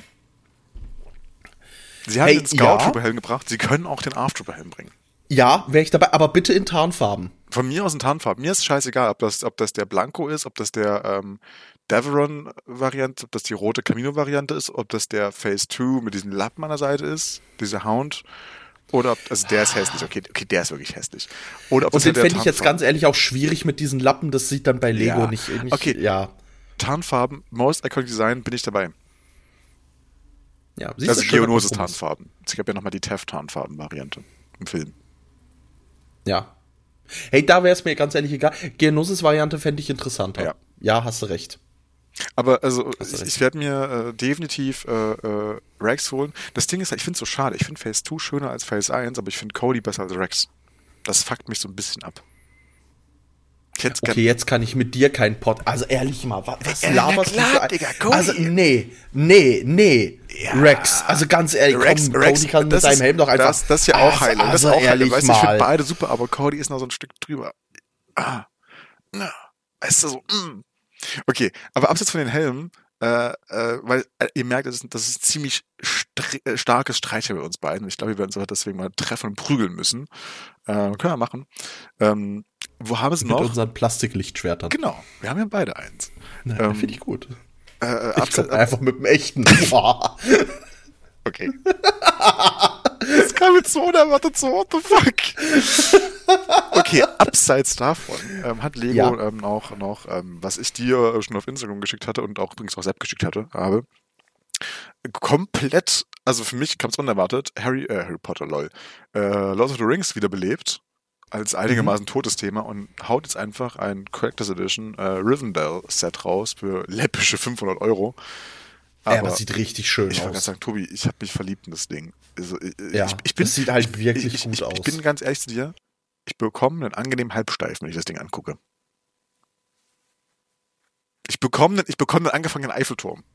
S2: Sie haben den Scout-Trooper-Helm gebracht, sie können auch den ARF-Trooper-Helm bringen.
S1: Ja, wäre ich dabei, aber bitte in Tarnfarben.
S2: Von mir aus in Tarnfarben. Mir ist scheißegal, ob das der Blanko ist, ob das der Deveron-Variante, ob das die rote Camino-Variante ist, ob das der Phase 2 mit diesen Lappen an der Seite ist, dieser Hound. Oder also der ist hässlich, okay, der ist wirklich hässlich. Oder ob
S1: und den fände ich jetzt ganz ehrlich auch schwierig mit diesen Lappen, das sieht dann bei Lego nicht.
S2: Okay,
S1: ja.
S2: Tarnfarben, Most Iconic Design, bin ich dabei.
S1: Ja,
S2: also Geonoses Tarnfarben. Es gab ja nochmal die TEF-Tarnfarben-Variante im Film.
S1: Ja. Hey, da wäre es mir ganz ehrlich egal. Geonosis-Variante fände ich interessanter.
S2: Ja.
S1: Ja, hast du recht.
S2: Aber also ich werde mir definitiv Rex holen. Das Ding ist, ich finde es so schade. Ich finde Phase 2 schöner als Phase 1, aber ich finde Cody besser als Rex. Das fuckt mich so ein bisschen ab.
S1: Okay, jetzt kann ich mit dir keinen Also ehrlich mal, was laberst du für
S2: Digga, Cody.
S1: Also nee. Ja. Rex, also ganz ehrlich,
S2: Rex,
S1: Cody kann mit seinem Helm doch einfach...
S2: Das ist ja auch Heilung. Das ist auch Heilung. Weißt du, ich finde beide super, aber Cody ist noch so ein Stück drüber. Weißt du, so, Okay, aber abseits von den Helmen, weil ihr merkt, das ist ein ziemlich starkes Streit hier bei uns beiden. Ich glaube, wir werden uns deswegen mal treffen und prügeln müssen. Können wir machen. Wo haben sie noch?
S1: Mit unseren Plastiklichtschwertern.
S2: Genau, wir haben ja beide eins.
S1: Finde ich gut. Ich komm einfach mit dem echten.
S2: Okay. Das kam jetzt so unerwartet, so what the fuck? Okay, abseits davon hat Lego noch was ich dir schon auf Instagram geschickt hatte und auch übrigens auch Sepp geschickt habe, komplett, also für mich kam es unerwartet, Harry Potter, lol, Lord of the Rings wiederbelebt, als einigermaßen totes Thema und haut jetzt einfach ein Collector's Edition Rivendell-Set raus für läppische 500 €.
S1: Aber sieht richtig schön aus.
S2: Ich wollte gerade sagen, Tobi, ich habe mich verliebt in das Ding. Also,
S1: das sieht halt wirklich gut aus.
S2: Ich bin ganz ehrlich zu dir, ich bekomme einen angenehmen Halbsteif, wenn ich das Ding angucke. Ich bekomme einen angefangenen Eiffelturm.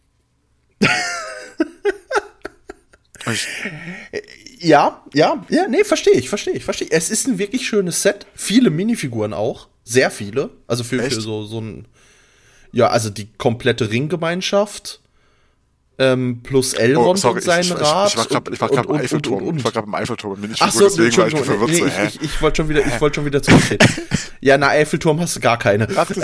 S1: Nee, verstehe ich. Es ist ein wirklich schönes Set. Viele Minifiguren auch. Sehr viele. Also für so ein. Ja, also die komplette Ringgemeinschaft. Plus Elrond und sein Rat.
S2: Ich war gerade im Eiffelturm. Ich war gerade im Eiffelturm.
S1: Ach so, Entschuldigung. Ich wollte schon wieder zurücktreten. Ja, na, Eiffelturm hast du gar keine.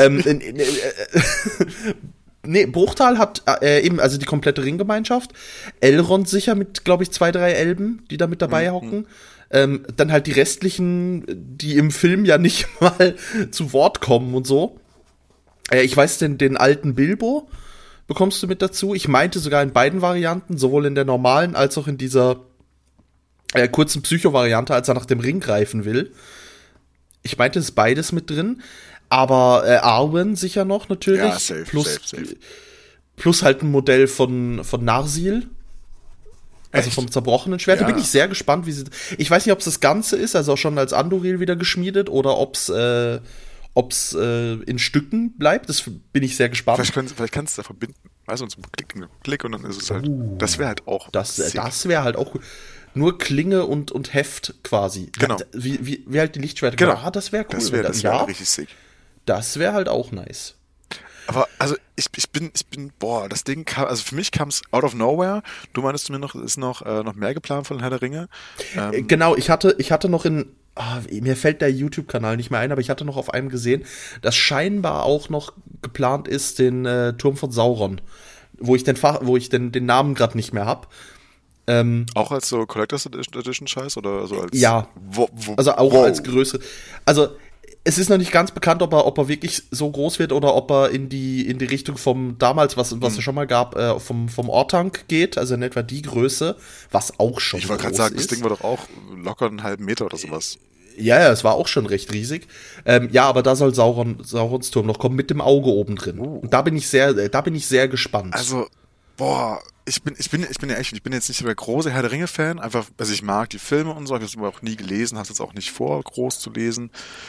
S1: Nee, Bruchtal hat eben, also die komplette Ringgemeinschaft. Elrond sicher mit, glaube ich, 2, 3 Elben, die da mit dabei hocken. Dann halt die restlichen, die im Film ja nicht mal zu Wort kommen und so. Ich weiß, den alten Bilbo bekommst du mit dazu. Ich meinte sogar in beiden Varianten, sowohl in der normalen als auch in dieser kurzen Psycho-Variante, als er nach dem Ring greifen will. Ich meinte, es ist beides mit drin. Aber Arwen sicher noch natürlich.
S2: Ja, safe.
S1: Plus halt ein Modell von Narsil. Also vom zerbrochenen Schwert. Ja. Da bin ich sehr gespannt, wie sie. Ich weiß nicht, ob es das Ganze ist, also auch schon als Anduril wieder geschmiedet, oder ob es in Stücken bleibt. Das bin ich sehr gespannt.
S2: Vielleicht kannst du da verbinden. Weißt du, und so Klick und dann ist es halt. Das wäre halt auch.
S1: Das wäre halt auch. Nur Klinge und Heft quasi.
S2: Genau.
S1: Wie halt die Lichtschwerter.
S2: Genau.
S1: Das wäre cool.
S2: Das wäre richtig sick.
S1: Das wäre halt auch nice.
S2: Aber also ich bin, das Ding kam, also für mich kam es out of nowhere. Du meinst mir noch, ist noch mehr geplant von Herr der Ringe?
S1: Genau, ich hatte noch mir fällt der YouTube-Kanal nicht mehr ein, aber ich hatte noch auf einem gesehen, dass scheinbar auch noch geplant ist, den Turm von Sauron, wo ich den Namen gerade nicht mehr hab.
S2: Auch als so Collector's Edition Scheiß oder so als?
S1: Ja, also auch als Größe. Also es ist noch nicht ganz bekannt, ob er wirklich so groß wird oder ob er in die Richtung vom damals, was es schon mal gab, vom Ortank geht, also in etwa die Größe, was auch schon
S2: Ich wollte gerade sagen, das Ding war doch auch locker einen halben Meter oder sowas.
S1: Ja, es war auch schon recht riesig. Aber da soll Saurons Turm noch kommen mit dem Auge oben drin. Und da bin ich sehr gespannt.
S2: Also, ich bin jetzt nicht so der große Herr der Ringe-Fan, einfach, also ich mag die Filme und so, ich habe es aber auch nie gelesen, habe es jetzt auch nicht vor, groß zu lesen.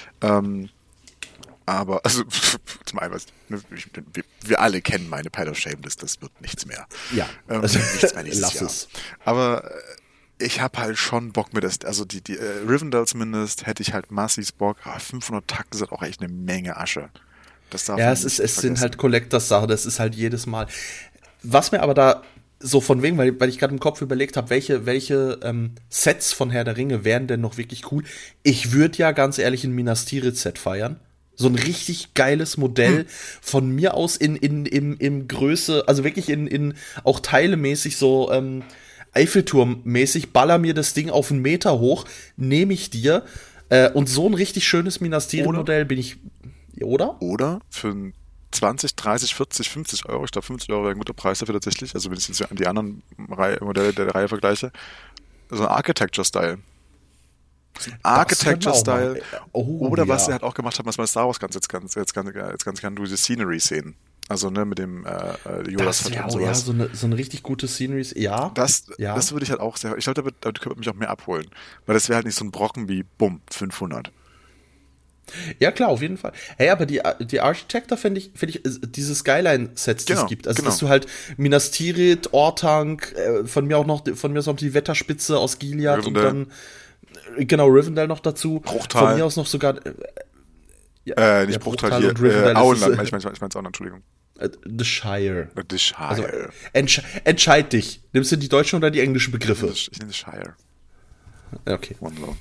S2: Aber, also, zum einen, wir alle kennen meine Pile of Shame, das wird nichts mehr.
S1: Ja,
S2: nichts mehr nächstes
S1: lass
S2: Jahr.
S1: es.
S2: Aber ich habe halt schon Bock mit also die Rivendell zumindest, hätte ich halt massiv Bock. 500 Takte sind auch echt eine Menge Asche. Das darf man nicht
S1: es
S2: vergessen.
S1: sind halt Collectors-Sachen, das ist halt jedes Mal. Was mir aber da so von wegen, weil ich gerade im Kopf überlegt habe, welche Sets von Herr der Ringe wären denn noch wirklich cool. Ich würde ja ganz ehrlich ein Minas Tirith-Set feiern. So ein richtig geiles Modell von mir aus im Größe, also wirklich in auch teilemäßig so Eiffelturm-mäßig, baller mir das Ding auf 1 Meter hoch, nehme ich dir. Und so ein richtig schönes Minas Tirith-Modell bin ich, oder?
S2: Oder für ein 20, 30, 40, 50 Euro. Ich glaube, 50 Euro wäre ein guter Preis dafür tatsächlich. Also wenn ich jetzt an die anderen Modelle der Reihe vergleiche. So ein Architecture-Style. Architecture-Style. Oder was
S1: ja.
S2: sie halt auch gemacht haben, was bei Star Wars ganz kann, du diese Scenery-Szenen. Also, ne, mit dem Yodas
S1: Das wäre
S2: und
S1: auch, ja,
S2: sowas.
S1: so eine richtig gute Sceneries. Ja,
S2: Das
S1: ja.
S2: würde ich halt auch sehr, ich glaube, da könnte mich auch mehr abholen. Weil das wäre halt nicht so ein Brocken wie, bumm, 500.
S1: Ja, klar, auf jeden Fall. Hey, aber die Architecture finde ich, diese Skyline-Sets, die
S2: Genau,
S1: es gibt. Also,
S2: genau.
S1: dass du halt Minas Tirith, Orthanc, von mir aus noch die Wetterspitze aus Gilead und
S2: Rivendell.
S1: dann, genau, Rivendell noch dazu.
S2: Bruchtal.
S1: Von mir aus noch sogar,
S2: Nicht
S1: ja,
S2: Bruchtal hier,
S1: und Rivendell, das
S2: Auenland.
S1: ist,
S2: Ich meine Auenland, Entschuldigung.
S1: The Shire.
S2: The Shire.
S1: Also, entscheid dich. Nimmst du die deutschen oder die englischen Begriffe?
S2: Ich nenne The Shire.
S1: Okay.
S2: One Love.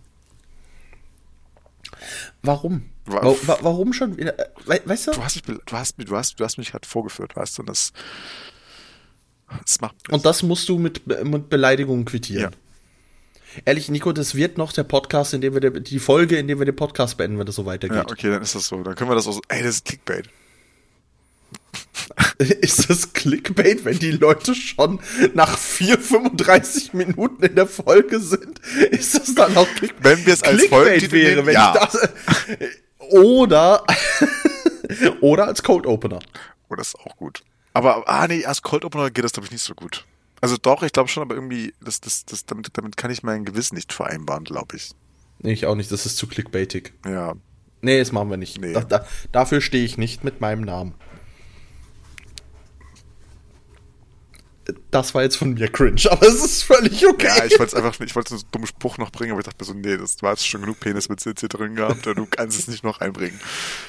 S1: Warum?
S2: Wa-
S1: Warum schon wieder? Weißt du?
S2: Du hast mich gerade vorgeführt, weißt du, und das macht.
S1: Und das musst du mit Beleidigungen quittieren.
S2: Ja.
S1: Ehrlich, Nico, das wird noch der Podcast, in dem wir die Folge, in dem wir den Podcast beenden, wenn das so weitergeht.
S2: Ja, okay, dann ist das so. Dann können wir das auch so. Ey, das ist Clickbait.
S1: Ist das Clickbait, wenn die Leute schon nach 35 Minuten in der Folge sind? Ist das dann auch Clickbait?
S2: Wenn wir es als Folgentitel
S1: wäre,
S2: nehmen,
S1: wenn
S2: ja.
S1: ich das. Oder als Cold Opener.
S2: Oh, das ist auch gut. Aber, nee, als Cold Opener geht das, glaube ich, nicht so gut. Also doch, ich glaube schon, aber irgendwie, damit kann ich mein Gewissen nicht vereinbaren, glaube ich.
S1: Nee, ich auch nicht, das ist zu clickbaitig.
S2: Ja.
S1: Nee, das machen wir nicht.
S2: Nee.
S1: Dafür stehe ich nicht mit meinem Namen. Das war jetzt von mir cringe, aber es ist völlig okay.
S2: Ja, ich wollte so einen dummen Spruch noch bringen, aber ich dachte mir so, nee, das war jetzt schon genug Peniswitze jetzt hier drin gehabt, du kannst es nicht noch einbringen.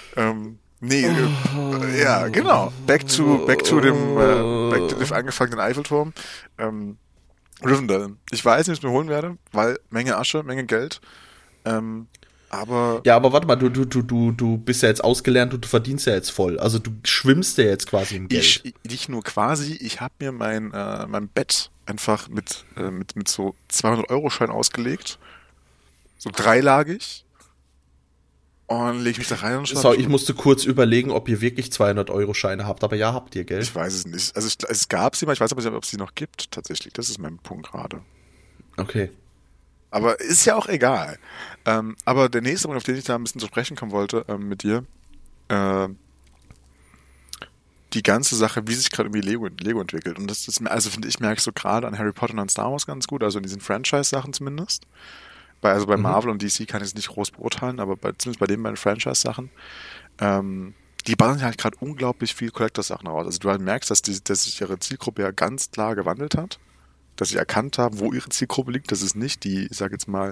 S2: Ja, genau. Back to dem angefangenen Eiffelturm. Rivendell. Ich weiß nicht, was ich mir holen werde, weil Menge Asche, Menge Geld. Aber
S1: Ja, aber warte mal, du bist ja jetzt ausgelernt und du verdienst ja jetzt voll. Also du schwimmst ja jetzt quasi im Geld.
S2: nicht nur quasi, ich habe mir mein Bett einfach mit so 200-Euro-Schein ausgelegt. So dreilagig. Und lege mich da rein und
S1: So, ich musste kurz überlegen, ob ihr wirklich 200-Euro-Scheine habt. Aber ja, habt ihr, gell?
S2: Ich weiß es nicht. Also es gab sie mal, ich weiß aber nicht, ob es sie noch gibt, tatsächlich. Das ist mein Punkt gerade.
S1: Okay.
S2: Aber ist ja auch egal. Aber der nächste Punkt, auf den ich da ein bisschen zu sprechen kommen wollte mit dir, die ganze Sache, wie sich gerade irgendwie Lego entwickelt. Und das ist, also finde ich, merke ich so gerade an Harry Potter und an Star Wars ganz gut, also in diesen Franchise-Sachen zumindest. Bei Marvel und DC kann ich es nicht groß beurteilen, aber zumindest bei den beiden Franchise-Sachen, die ballern halt gerade unglaublich viel Collectors-Sachen raus. Also du halt merkst, dass sich ihre Zielgruppe ja ganz klar gewandelt hat, dass sie erkannt haben, wo ihre Zielgruppe liegt. Das ist nicht die, ich sag jetzt mal,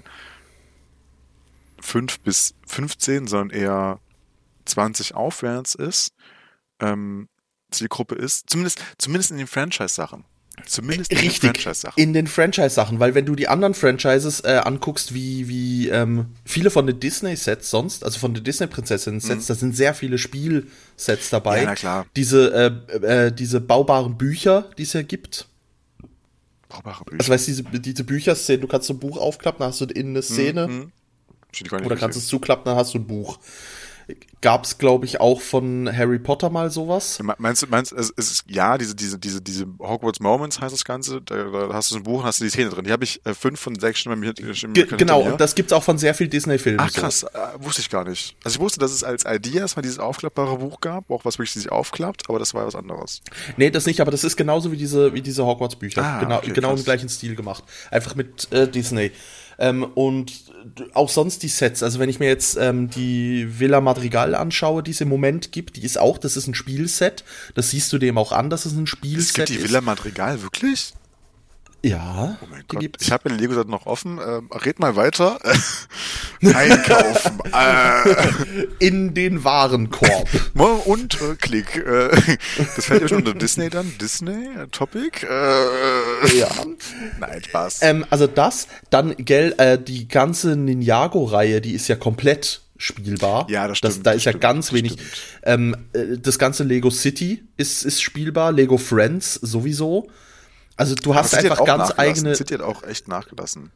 S2: 5 bis 15, sondern eher 20 aufwärts ist. Zielgruppe ist, zumindest in den Franchise-Sachen. Zumindest in den Franchise-Sachen.
S1: In den Franchise-Sachen, weil wenn du die anderen Franchises anguckst, wie viele von den Disney-Sets sonst, also von den Disney-Prinzessinnen-Sets, da sind sehr viele Spielsets dabei.
S2: Ja, na klar.
S1: Diese baubaren Bücher, die es ja gibt.
S2: Baubare Bücher.
S1: Also weißt du, diese Bücherszenen, du kannst so ein Buch aufklappen, dann hast du innen eine Szene. Oder kannst es zuklappen, dann hast du ein Buch. Gab's, glaube ich, auch von Harry Potter mal sowas.
S2: Meinst du, es ist, ja, diese Hogwarts Moments heißt das Ganze, da hast du ein Buch und hast du die Szene drin. Die habe ich 5 von 6 schon bei mir.
S1: Genau, und das gibt's auch von sehr vielen Disney-Filmen.
S2: Ach krass, wusste ich gar nicht. Also ich wusste, dass es als Idee erstmal dieses aufklappbare Buch gab, auch was wirklich sich aufklappt, aber das war ja was anderes.
S1: Nee, das nicht, aber das ist genauso wie diese Hogwarts-Bücher. Genau im gleichen Stil gemacht. Einfach mit Disney. Und auch sonst die Sets, also wenn ich mir jetzt die Villa Madrigal anschaue, die es im Moment gibt, das ist ein Spielset. Das siehst du dem auch an, dass es ein Spielset ist.
S2: Es gibt die Villa Madrigal, wirklich?
S1: Ja,
S2: oh mein Gott. Ich habe ja die Lego-Seite noch offen. Red mal weiter. Einkaufen.
S1: In den Warenkorb.
S2: Und Klick. Das fällt ja schon unter Disney dann. Disney? Topic?
S1: Ja.
S2: Nein, Spaß.
S1: Also dann, die ganze Ninjago-Reihe, die ist ja komplett spielbar.
S2: Ja, das stimmt.
S1: Da ist ja ganz wenig. Das ganze Lego City ist spielbar. Lego Friends sowieso. Also du hast einfach ganz eigene.
S2: City hat auch echt nachgelassen.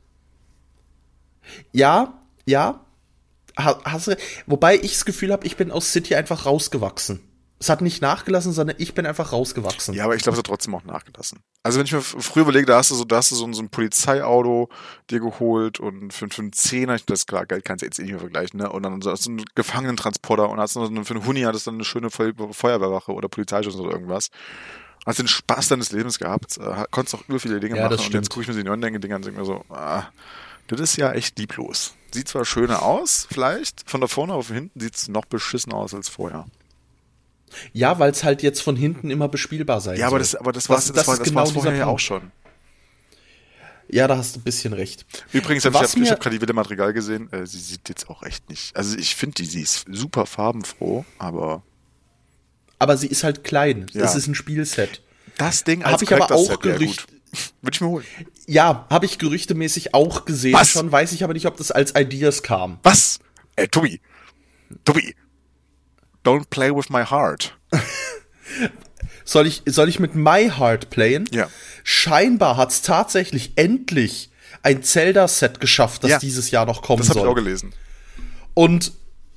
S1: Ja. Wobei ich das Gefühl habe, ich bin aus City einfach rausgewachsen. Es hat nicht nachgelassen, sondern ich bin einfach rausgewachsen.
S2: Ja, aber ich glaube, es hat trotzdem auch nachgelassen. Also wenn ich mir früher überlege, da hast du so ein Polizeiauto dir geholt und für einen Zehner, das klar, Geld kannst du jetzt nicht mehr vergleichen, ne? Und dann so hast du einen Gefangenentransporter und hast noch für einen Huni hattest dann eine schöne Feuerwehrwache oder Polizeischutz oder irgendwas. Hast den Spaß deines Lebens gehabt, konntest auch über viele Dinge
S1: Ja,
S2: machen
S1: das
S2: und
S1: stimmt.
S2: jetzt gucke ich mir die neuen Dinge an und denke mir so, das ist ja echt lieblos. Sieht zwar schöner aus, vielleicht, von da vorne, aber von hinten sieht es noch beschissen aus als vorher.
S1: Ja, weil es halt jetzt von hinten immer bespielbar sein
S2: Ja,
S1: soll.
S2: das war
S1: genau
S2: vorher
S1: dieser
S2: ja auch
S1: Punkt.
S2: schon.
S1: Ja, da hast du ein bisschen recht.
S2: Übrigens, ich
S1: Was
S2: hab
S1: mir-
S2: gerade die Villa Madrigal gesehen. Sie sieht jetzt auch echt nicht. Also ich finde sie ist super farbenfroh, aber
S1: Aber sie ist halt klein.
S2: Ja.
S1: Es ist ein Spielset.
S2: das Ding
S1: Hab ich aber
S2: Collector's
S1: auch
S2: Set wäre
S1: Gerücht-
S2: gut. Würde ich mir holen.
S1: Ja, habe ich gerüchtemäßig auch gesehen
S2: Was?
S1: schon, weiß ich aber nicht, ob das als Ideas kam.
S2: Was? Ey, Tobi. Don't play with my heart.
S1: Soll ich mit My Heart playen?
S2: Ja.
S1: Scheinbar hat es tatsächlich endlich ein Zelda-Set geschafft, das
S2: Ja.
S1: dieses Jahr noch kommen
S2: Das habe ich auch
S1: soll.
S2: gelesen.
S1: Und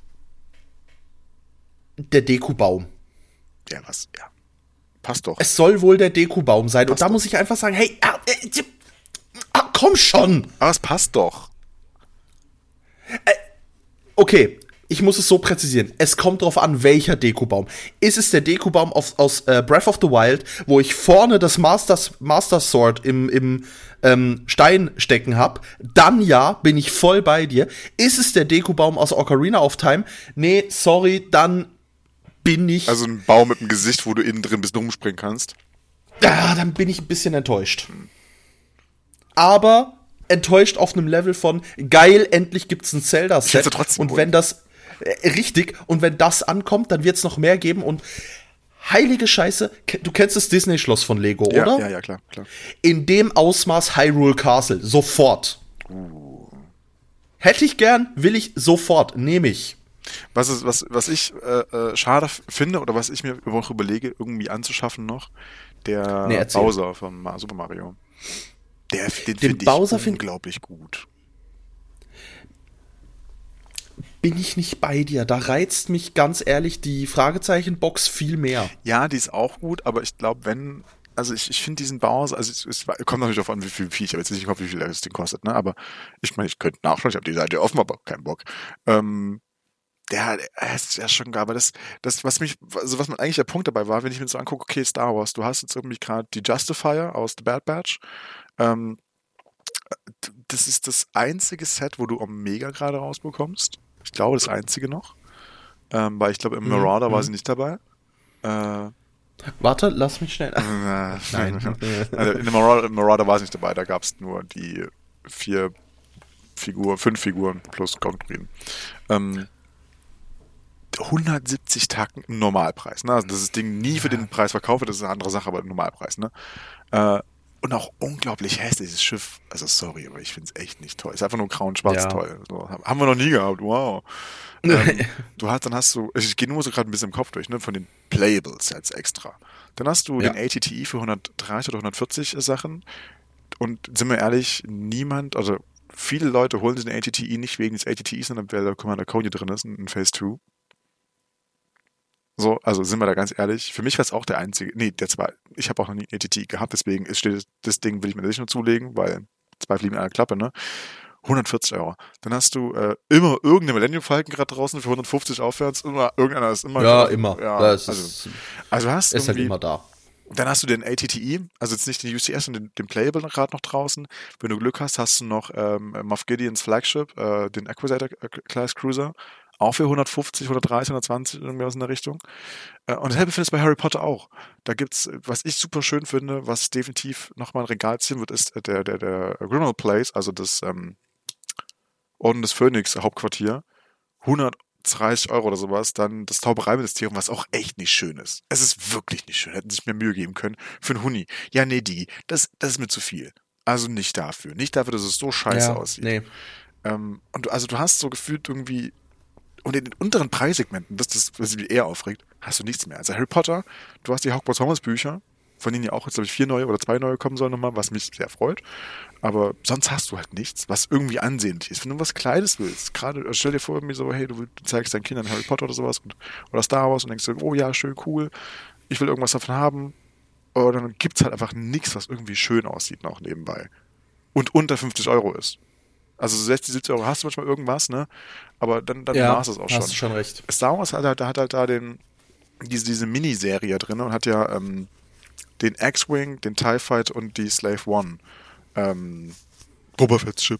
S1: der Dekubaum.
S2: Ja, was? Ja. Passt doch.
S1: Es soll wohl der Dekubaum sein. Und
S2: Passt
S1: da
S2: doch.
S1: muss ich einfach sagen, hey, komm schon.
S2: Aber es passt doch.
S1: Okay, ich muss es so präzisieren. Es kommt drauf an, welcher Dekubaum. Ist es der Dekubaum aus Breath of the Wild, wo ich vorne das Master Sword im Stein stecken hab? Dann ja, bin ich voll bei dir. Ist es der Dekubaum aus Ocarina of Time? Nee, sorry, dann bin ich...
S2: Also ein Baum mit einem Gesicht, wo du innen drin bis rumspringen kannst.
S1: dann bin ich ein bisschen enttäuscht. Aber enttäuscht auf einem Level von geil, endlich gibt's ein
S2: Ich
S1: Zelda-Set.
S2: hätte trotzdem
S1: Und
S2: holen.
S1: wenn das richtig, und wenn das ankommt, dann wird's noch mehr geben. Und heilige Scheiße, du kennst das Disney-Schloss von Lego,
S2: Ja,
S1: oder?
S2: ja, klar.
S1: In dem Ausmaß Hyrule Castle, sofort. Hätte ich gern, will ich sofort, nehme ich.
S2: Was ich schade finde oder was ich mir auch überlege, irgendwie anzuschaffen noch, der
S1: Nee, erzähl.
S2: Bowser von Super Mario. Den
S1: Den
S2: finde ich
S1: Bowser find-
S2: unglaublich gut.
S1: Bin ich nicht bei dir. Da reizt mich ganz ehrlich die Fragezeichen-Box viel mehr.
S2: Ja, die ist auch gut, aber ich glaube, also ich finde diesen Bowser, also es kommt natürlich darauf an, wie viel Viech, ich habe jetzt nicht im Kopf, wie viel das Ding kostet, ne, aber ich meine, ich könnte nachschauen, ich habe die Seite offen, aber keinen Bock. Der ist ja schon geil, aber was man eigentlich der Punkt dabei war, wenn ich mir so angucke, okay, Star Wars, du hast jetzt irgendwie gerade die Justifier aus The Bad Batch, das ist das einzige Set, wo du Omega gerade rausbekommst. Ich glaube, das einzige noch. Weil ich glaube, im Marauder war sie nicht dabei.
S1: Warte, lass mich schnell.
S2: Nein. Also in dem Marauder war sie nicht dabei, da gab es nur die 5 Figuren plus Gongreen. 170 Tacken Normalpreis. Ne? Also, dass das Ding nie für den Preis verkauft wird, das ist eine andere Sache, aber Normalpreis. Ne? Und auch unglaublich hässliches Schiff. Also sorry, aber ich finde es echt nicht toll. Ist einfach nur grau und schwarz
S1: Ja.
S2: toll. So, haben wir noch nie gehabt, wow. Ich gehe nur so gerade ein bisschen im Kopf durch, ne, von den Playable-Sets extra. Dann hast du
S1: Ja.
S2: den ATTE für 130 oder 140 Sachen. Und sind wir ehrlich, also viele Leute holen sich den ATTE nicht wegen des ATTEs, sondern weil der Commander Cody drin ist in Phase 2. So, also sind wir da ganz ehrlich. Für mich war es auch der einzige, der zwei. Ich habe auch noch nie einen ATTE gehabt, deswegen steht das Ding, will ich mir nicht nur zulegen, weil zwei fliegen in einer Klappe, ne? 140 €. Dann hast du immer irgendeine Millennium Falcon gerade draußen für 150 aufwärts. Irgendeiner ist immer.
S1: Ja,
S2: drauf.
S1: immer.
S2: Ja,
S1: Das
S2: also hast
S1: ist halt
S2: irgendwie,
S1: immer da.
S2: dann hast du den ATTE, also jetzt nicht den UCS und den Playable gerade noch draußen. Wenn du Glück hast du noch Moff Gideons Flagship, den Acquisitor Class Cruiser. Auch für 150, 130, 120, irgendwas in der Richtung. Und dasselbe findest du bei Harry Potter auch. Da gibt's, was ich super schön finde, was definitiv nochmal ein Regal ziehen wird, ist der Grimmauld Place, also das Orden des Phönix Hauptquartier. 130 € oder sowas. Dann das Zaubereiministerium, was auch echt nicht schön ist. Es ist wirklich nicht schön. Hätten sich mehr Mühe geben können. Für einen Huni. Ja, nee, das ist mir zu viel. Also nicht dafür. Nicht dafür, dass es so scheiße aussieht.
S1: Nee.
S2: Und also du hast so gefühlt irgendwie. Und in den unteren Preissegmenten, was mich eher aufregt, hast du nichts mehr. Also Harry Potter, du hast die Hogwarts Homers Bücher von denen ja auch jetzt, glaube ich, 4 neue oder 2 neue kommen sollen nochmal, was mich sehr freut. Aber sonst hast du halt nichts, was irgendwie ansehnlich ist. Wenn du was Kleines willst, gerade stell dir vor, irgendwie so, hey, du zeigst deinen Kindern Harry Potter oder sowas oder Star Wars und denkst so, oh ja, schön, cool, ich will irgendwas davon haben. Oder dann gibt's halt einfach nichts, was irgendwie schön aussieht noch nebenbei. Und unter 50 Euro ist. Also so 60, 70 Euro hast du manchmal irgendwas, ne? Aber dann war es das auch schon.
S1: Hast du schon recht.
S2: Star Wars hat halt da diese Miniserie drin und hat ja den X-Wing, den TIE Fight und die Slave One. Boba Fett's Chip.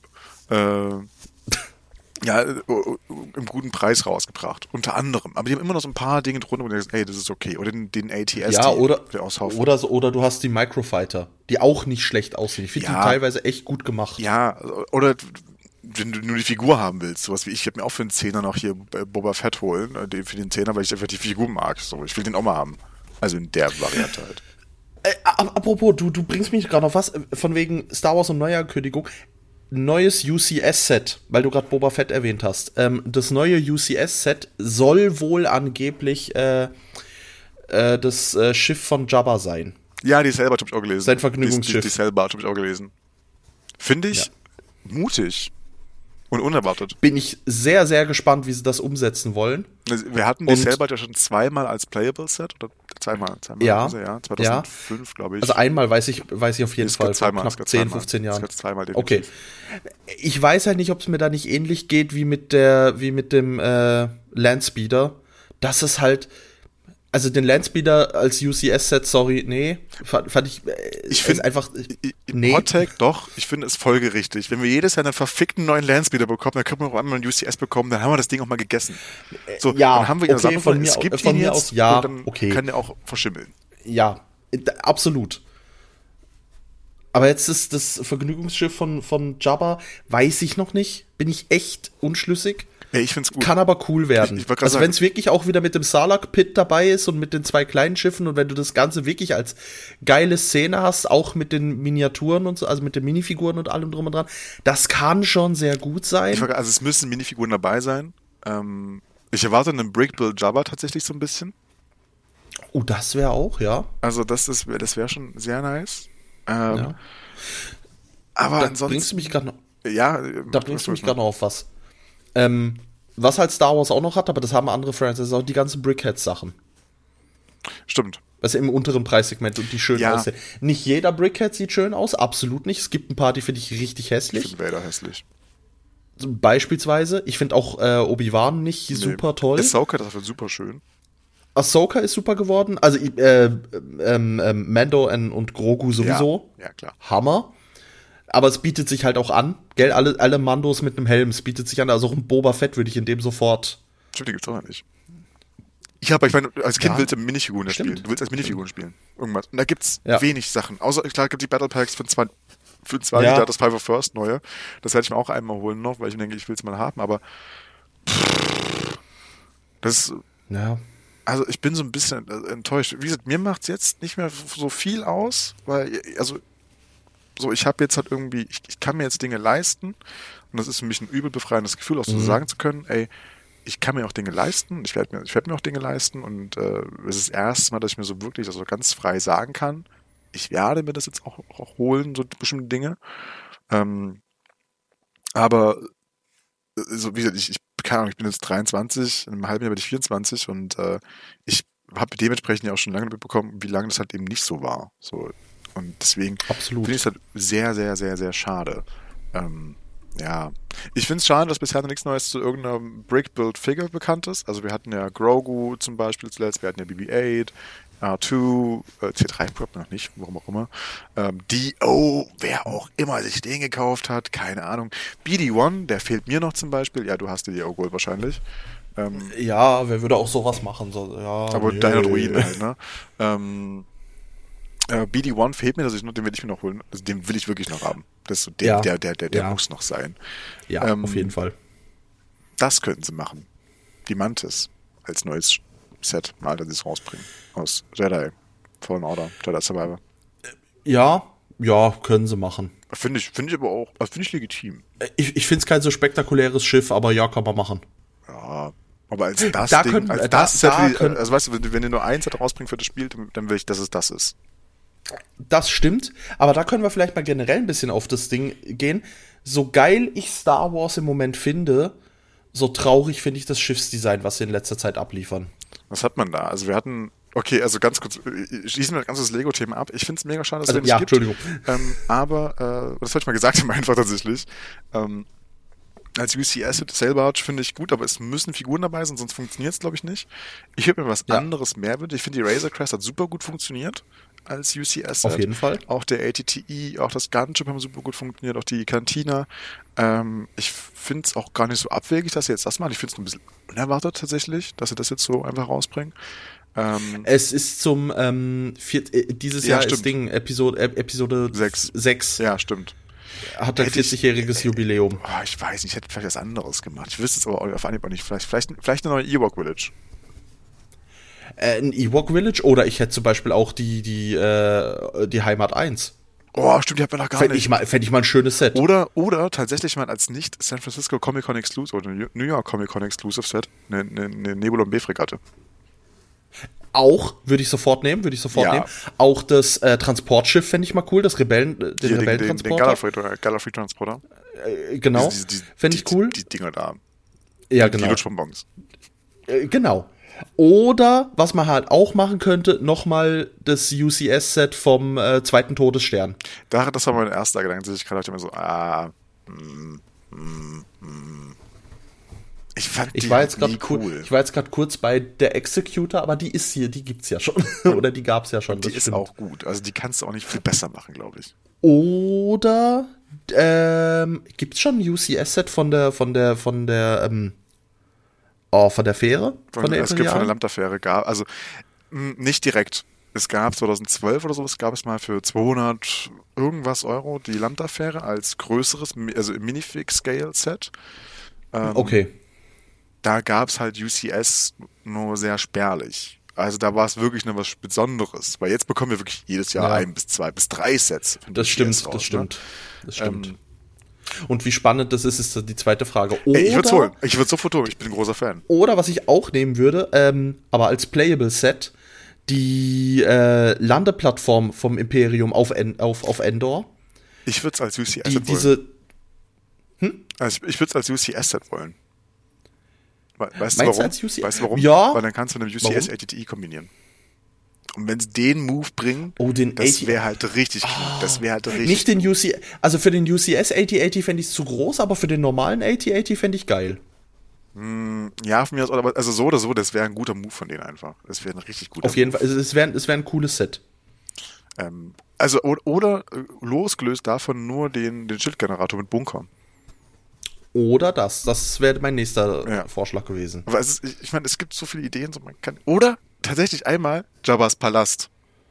S2: Ja, im guten Preis rausgebracht. Unter anderem. Aber die haben immer noch so ein paar Dinge drunter, wo du denkst, ey, das ist okay. Oder den ATS,
S1: ja, oder
S2: du
S1: hast die Microfighter, die auch nicht schlecht aussehen. Ich finde die teilweise echt gut gemacht.
S2: Ja, oder wenn du nur die Figur haben willst, sowas wie ich habe mir auch für einen Zehner noch hier Boba Fett holen, für den Zehner, weil ich einfach die Figur mag. So, ich will den auch mal haben. Also in der Variante halt.
S1: Apropos, du bringst mich gerade auf was, von wegen Star Wars und Neuankündigung. Neues UCS-Set, weil du gerade Boba Fett erwähnt hast. Das neue UCS-Set soll wohl angeblich das Schiff von Jabba sein.
S2: Ja, die Sailboat habe ich auch gelesen.
S1: Sein Vergnügungsschiff.
S2: Die Sailboat habe ich auch gelesen. Finde ich mutig und unerwartet.
S1: Bin ich sehr, sehr gespannt, wie sie das umsetzen wollen.
S2: Wir hatten die Sailboat ja schon zweimal als Playable-Set. Oder zweimal.
S1: Ja.
S2: 2005, glaube ich.
S1: Also einmal weiß ich auf jeden Fall, vor knapp 10, 15 Jahren.
S2: Zweimal definitiv.
S1: Okay. Ich weiß halt nicht, ob es mir da nicht ähnlich geht wie mit dem Landspeeder. Das ist halt, also den Landspeeder als UCS-Set, sorry, nee, fand ich,
S2: ich finde
S1: einfach,
S2: nee. Hottag, doch, ich finde es folgerichtig. Wenn wir jedes Jahr einen verfickten neuen Landspeeder bekommen, dann können wir auch einmal einen UCS bekommen, dann haben wir das Ding auch mal gegessen. So,
S1: ja,
S2: dann haben wir
S1: okay, von mir aus, ja,
S2: und dann
S1: okay.
S2: kann der auch verschimmeln.
S1: Ja, absolut. Aber jetzt ist das Vergnügungsschiff von Jabba, weiß ich noch nicht, bin ich echt unschlüssig.
S2: Ja, ich find's gut.
S1: Kann aber cool werden.
S2: Ich
S1: also wenn es wirklich auch wieder mit dem Sarlacc-Pit dabei ist und mit den 2 kleinen Schiffen und wenn du das Ganze wirklich als geile Szene hast, auch mit den Miniaturen und so, also mit den Minifiguren und allem drum und dran, das kann schon sehr gut sein.
S2: Also es müssen Minifiguren dabei sein. Ich erwarte einen Brick-Build Jabba tatsächlich so ein bisschen.
S1: Oh, das wäre auch, ja.
S2: Also das wäre schon sehr nice.
S1: Ja.
S2: Aber
S1: da
S2: ansonsten
S1: bringst du mich gerade noch.
S2: Ja,
S1: da bringst du mich gerade noch auf was. Was halt Star Wars auch noch hat, aber das haben andere Franchises auch, die ganzen Brickheads-Sachen.
S2: Stimmt.
S1: Also im unteren Preissegment und die schön aussehen. Nicht jeder Brickhead sieht schön aus, absolut nicht. Es gibt ein paar, die finde ich richtig hässlich.
S2: Ich finde Vader hässlich.
S1: Beispielsweise. Ich finde auch Obi-Wan nicht super toll.
S2: Ahsoka, das wird super schön.
S1: Ahsoka ist super geworden. Also Mando und Grogu sowieso.
S2: Ja, klar.
S1: Hammer. Aber es bietet sich halt auch an. Gell, alle Mandos mit einem Helm, es bietet sich an. Also auch ein Boba Fett würde ich in dem sofort.
S2: Stimmt, die gibt's auch noch nicht. Ich meine, als Kind willst du Minifiguren spielen. Du willst als Minifiguren spielen. Irgendwas. Und da gibt's wenig Sachen. Außer, klar, gibt die Battle Packs für 20 Jahre das Five of First neue. Das werde ich mir auch einmal holen noch, weil ich denke, ich will es mal haben. Aber das ist.
S1: Ja.
S2: Also ich bin so ein bisschen enttäuscht. Wie gesagt, mir macht's jetzt nicht mehr so viel aus, weil, also so, ich habe jetzt halt irgendwie, ich kann mir jetzt Dinge leisten und das ist für mich ein übel befreiendes Gefühl, auch so sagen zu können, ey, ich kann mir auch Dinge leisten, ich werde mir auch Dinge leisten und es ist das erste Mal, dass ich mir so wirklich also ganz frei sagen kann, ich werde mir das jetzt auch holen, so bestimmte Dinge. Aber so wie gesagt, ich keine Ahnung, ich bin jetzt 23, in einem halben Jahr bin ich 24 und ich habe dementsprechend ja auch schon lange mitbekommen, wie lange das halt eben nicht so war. So. Und deswegen finde ich es halt sehr, sehr, sehr, sehr schade. Ja, ich finde es schade, dass bisher noch nichts Neues zu irgendeiner Brick-Build-Figure bekannt ist. Also wir hatten ja Grogu zum Beispiel zuletzt, wir hatten ja BB-8, R2, C3 noch nicht, warum auch immer. D.O., wer auch immer sich den gekauft hat, keine Ahnung. BD-1, der fehlt mir noch zum Beispiel. Ja, du hast die D.O. Gold wahrscheinlich.
S1: Ja, wer würde auch sowas machen? So, ja,
S2: aber deine Druiden halt, ne? BD-1 fehlt mir, den will ich mir noch holen. Also den will ich wirklich noch haben. Das ist so der muss noch sein.
S1: Ja, auf jeden Fall.
S2: Das könnten sie machen. Die Mantis als neues Set, mal, dass sie es rausbringen. Aus Jedi Fallen Order, Jedi Survivor.
S1: Ja, können sie machen.
S2: Finde ich aber auch, finde ich legitim.
S1: Ich finde es kein so spektakuläres Schiff, aber ja, kann man machen.
S2: Ja, aber als das
S1: Ding,
S2: also weißt du, wenn du nur ein Set rausbringst für das Spiel, dann will ich, dass es das ist.
S1: Das stimmt, aber da können wir vielleicht mal generell ein bisschen auf das Ding gehen. So geil ich Star Wars im Moment finde, so traurig finde ich das Schiffsdesign, was sie in letzter Zeit abliefern.
S2: Was hat man da? Also wir hatten, okay, also ganz kurz, schließen wir das ganze Lego-Thema ab. Ich finde es mega schade, dass es den nicht gibt.
S1: Entschuldigung.
S2: Aber, das wollte ich mal gesagt haben, einfach tatsächlich. Als UC-Asset Sailbarge finde ich gut, aber es müssen Figuren dabei sein, sonst funktioniert es, glaube ich, nicht. Ich würde mir was anderes mehr wünschen. Ich finde, die Razor Crest hat super gut funktioniert als UC-Asset.
S1: Auf jeden Fall.
S2: Auch der ATTE, auch das Gunship haben super gut funktioniert, auch die Cantina. Ich finde es auch gar nicht so abwegig, dass sie jetzt das machen. Ich finde es ein bisschen unerwartet tatsächlich, dass sie das jetzt so einfach rausbringen.
S1: Es ist zum dieses Jahr
S2: stimmt.
S1: ist Ding Episode 6.
S2: Ja, stimmt.
S1: Hat ein 40-jähriges Jubiläum.
S2: Ich weiß nicht, ich hätte vielleicht was anderes gemacht. Ich wüsste es aber auf Anhieb auch nicht. Vielleicht eine neue Ewok Village.
S1: Ein Ewok Village oder ich hätte zum Beispiel auch die Heimat 1.
S2: Oh, stimmt, die hat man noch gar
S1: Fände
S2: nicht.
S1: ich mal ein schönes Set.
S2: Oder tatsächlich mal als nicht San Francisco Comic Con Exclusive oder New York Comic Con Exclusive Set eine Nebulon B-Fregatte.
S1: Auch würde ich sofort nehmen. Auch das Transportschiff fände ich mal cool, das Rebellentransporter.
S2: Den Gallifrey Transporter.
S1: Genau, fände ich cool.
S2: Die Dinger da.
S1: Ja, genau.
S2: Die Lutschbonbons.
S1: Genau. Oder, was man halt auch machen könnte, nochmal das UCS-Set vom zweiten Todesstern.
S2: Das war mein erster Gedanke, dass ich gerade immer so,
S1: Ich war jetzt gerade kurz bei der Executor, aber die ist hier, die gibt's ja schon. Oder die gab's ja schon.
S2: Die ist auch gut. Also die kannst du auch nicht viel besser machen, glaube ich.
S1: Oder gibt's schon ein UCS-Set von der Fähre? Von der
S2: Es gibt von der Lambda-Fähre, also nicht direkt. Es gab 2012 oder sowas, gab es mal für 200 irgendwas Euro die Lambda-Fähre als größeres, also Minifig-Scale-Set.
S1: Okay.
S2: Da gab es halt UCS nur sehr spärlich. Also da war es wirklich noch was Besonderes. Weil jetzt bekommen wir wirklich jedes Jahr 1 bis 2 bis 3 Sets.
S1: Das stimmt. Und wie spannend das ist die zweite Frage. Oder,
S2: ich würde es holen. Ich würde es sofort holen. Ich bin ein großer Fan.
S1: Oder was ich auch nehmen würde, aber als Playable Set, die Landeplattform vom Imperium auf Endor.
S2: Ich würde es als UCS-Set wollen. Also ich würde es als UCS-Set wollen. Weißt du warum?
S1: Ja.
S2: Weil dann kannst du mit dem UCS ATTE kombinieren. Und wenn es den Move bringt, das wäre halt richtig gut. Das wäre halt richtig.
S1: Nicht den UCS, also für den UCS AT-AT fände ich es zu groß, aber für den normalen AT-AT fände ich geil.
S2: Ja, von mir aus, also so oder so, das wäre ein guter Move von denen einfach. Das wäre ein richtig guter Move.
S1: Auf jeden Fall, es wäre ein cooles Set.
S2: Also, oder losgelöst davon nur den Schildgenerator mit Bunker.
S1: Oder das wäre mein nächster Vorschlag gewesen.
S2: Aber ich meine, es gibt so viele Ideen, so man kann. Oder tatsächlich einmal Jabba's Palast.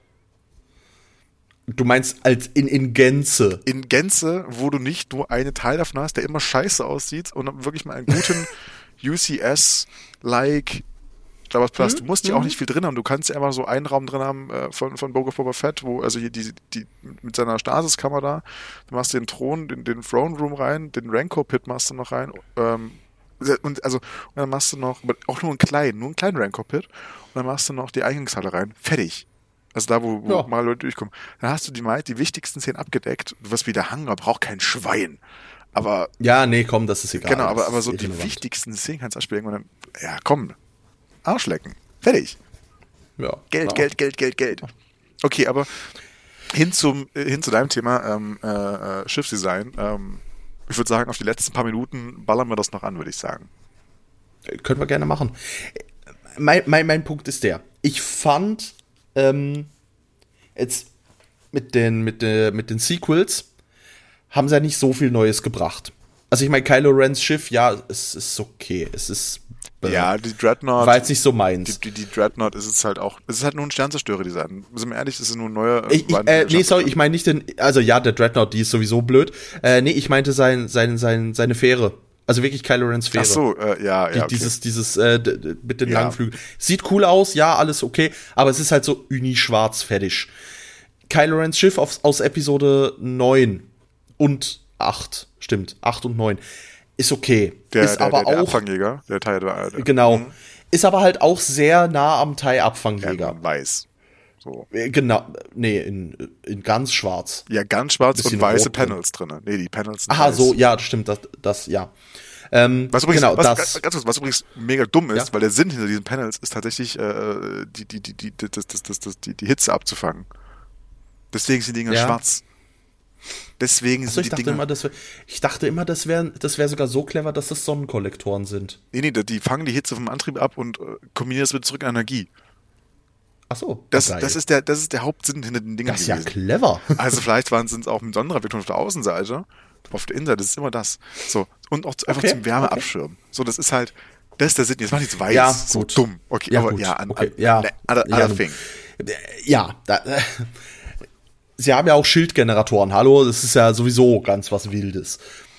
S1: Du meinst als in Gänze?
S2: In Gänze, wo du nicht nur einen Teil davon hast, der immer scheiße aussieht, und dann wirklich mal einen guten UCS-like Jabba's Palast. Du musst ja auch nicht viel drin haben. Du kannst ja einfach so einen Raum drin haben von Boba Fett, wo, also hier die mit seiner Stasiskammer da, du machst den Thron, den Throne Room rein, den Rancor-Pit machst du noch rein, und dann machst du noch, auch nur einen kleinen Rancor-Pit, und dann machst du noch die Eingangshalle rein. Fertig. Also da, wo mal Leute durchkommen. Dann hast du die wichtigsten Szenen abgedeckt. Was wie der Hangar braucht kein Schwein. Aber.
S1: Ja, nee, komm, das ist egal.
S2: Genau, aber so die wichtigsten Szenen kannst du abspielen und dann, ja, komm. Arschlecken. Fertig.
S1: Ja.
S2: Geld. Okay, aber hin zu deinem Thema Schiffsdesign. Ich würde sagen, auf die letzten paar Minuten ballern wir das noch an, würde ich sagen.
S1: Können wir gerne machen. Mein Punkt ist der. Ich fand jetzt mit den Sequels haben sie ja nicht so viel Neues gebracht. Also ich meine, Kylo Rens Schiff, ja, es ist okay. Es ist
S2: die Dreadnought
S1: war jetzt nicht so meins.
S2: Die Dreadnought ist es halt auch. Es ist halt nur ein Sternzerstörer-Design. Sind wir ehrlich, es ist nur ein neuer.
S1: Ich meine nicht den. Also ja, der Dreadnought, die ist sowieso blöd. Ich meinte seine Fähre. Also wirklich Kylo Rens Fähre.
S2: Ach so, ja. Okay.
S1: Dieses mit den langen Flügeln. Sieht cool aus, ja, alles okay. Aber es ist halt so uni-schwarz fertig. Kylo Rens Schiff aus Episode 9 und 8. Stimmt, 8 und 9. Ist okay. Der
S2: Abfangjäger, der
S1: genau. Ist aber halt auch sehr nah am TIE-Abfangjäger.
S2: Ja, man weiß. So.
S1: Genau, nee, in ganz schwarz.
S2: Ja, ganz schwarz und
S1: Bisschen
S2: weiße
S1: rot drin.
S2: Panels drin. Nee, die Panels sind
S1: Aha,
S2: weiß.
S1: so, ja, das stimmt, das ja.
S2: Was übrigens,
S1: Genau,
S2: was,
S1: das.
S2: ganz kurz, was übrigens mega dumm ist,
S1: Ja?
S2: weil der Sinn hinter diesen Panels ist tatsächlich, die Hitze abzufangen. Deswegen sind die Dinger
S1: Ja.
S2: schwarz. Deswegen
S1: Achso,
S2: sind die Dinger.
S1: ich dachte immer, das wär sogar so clever, dass das Sonnenkollektoren sind.
S2: Nee, die fangen die Hitze vom Antrieb ab und kombinieren es wieder zurück in Energie.
S1: Achso,
S2: Das
S1: geil.
S2: ist der Hauptsinn hinter den Dingern
S1: Das ist ja
S2: gewesen.
S1: clever.
S2: Also vielleicht waren es auch mit Sonnenreflektoren auf der Außenseite. Auf der Innenseite ist immer das. So. Und auch einfach
S1: Okay,
S2: zum Wärmeabschirmen. So, das ist halt, das ist der Sinn. Jetzt mach nichts weiß.
S1: Ja,
S2: so
S1: gut.
S2: dumm. Okay,
S1: Ja,
S2: aber
S1: gut.
S2: ja,
S1: Okay, ja.
S2: other
S1: Ja,
S2: thing.
S1: Ja, sie haben ja auch Schildgeneratoren. Hallo, das ist ja sowieso ganz was Wildes.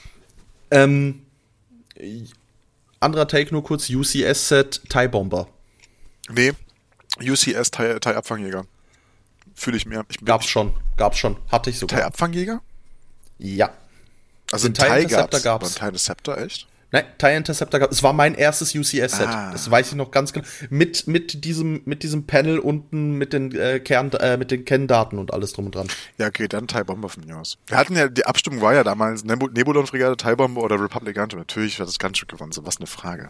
S1: Anderer Take nur kurz, UCS-Set, TIE Bomber.
S2: Nee, UCS TIE-Abfangjäger. Fühle ich mehr.
S1: Gab's schon. Hatte ich sogar.
S2: TIE-Abfangjäger?
S1: Ja.
S2: Also
S1: Den
S2: ein TIE
S1: Interceptor
S2: gab's.
S1: gab's.
S2: Aber ein TIE Interceptor, echt?
S1: Nein, TIE Interceptor gab es. war mein erstes UCS-Set.
S2: Ah.
S1: Das weiß ich noch ganz genau. Mit diesem Panel unten, mit den mit den Kenndaten und alles drum und dran.
S2: Ja, okay, dann TIE Bomber von mir aus. Wir hatten ja, die Abstimmung war ja damals Nebulon-Frigate, TIE Bomber oder Republic Gunter. Natürlich hat das ganz schön gewonnen. So, was eine Frage.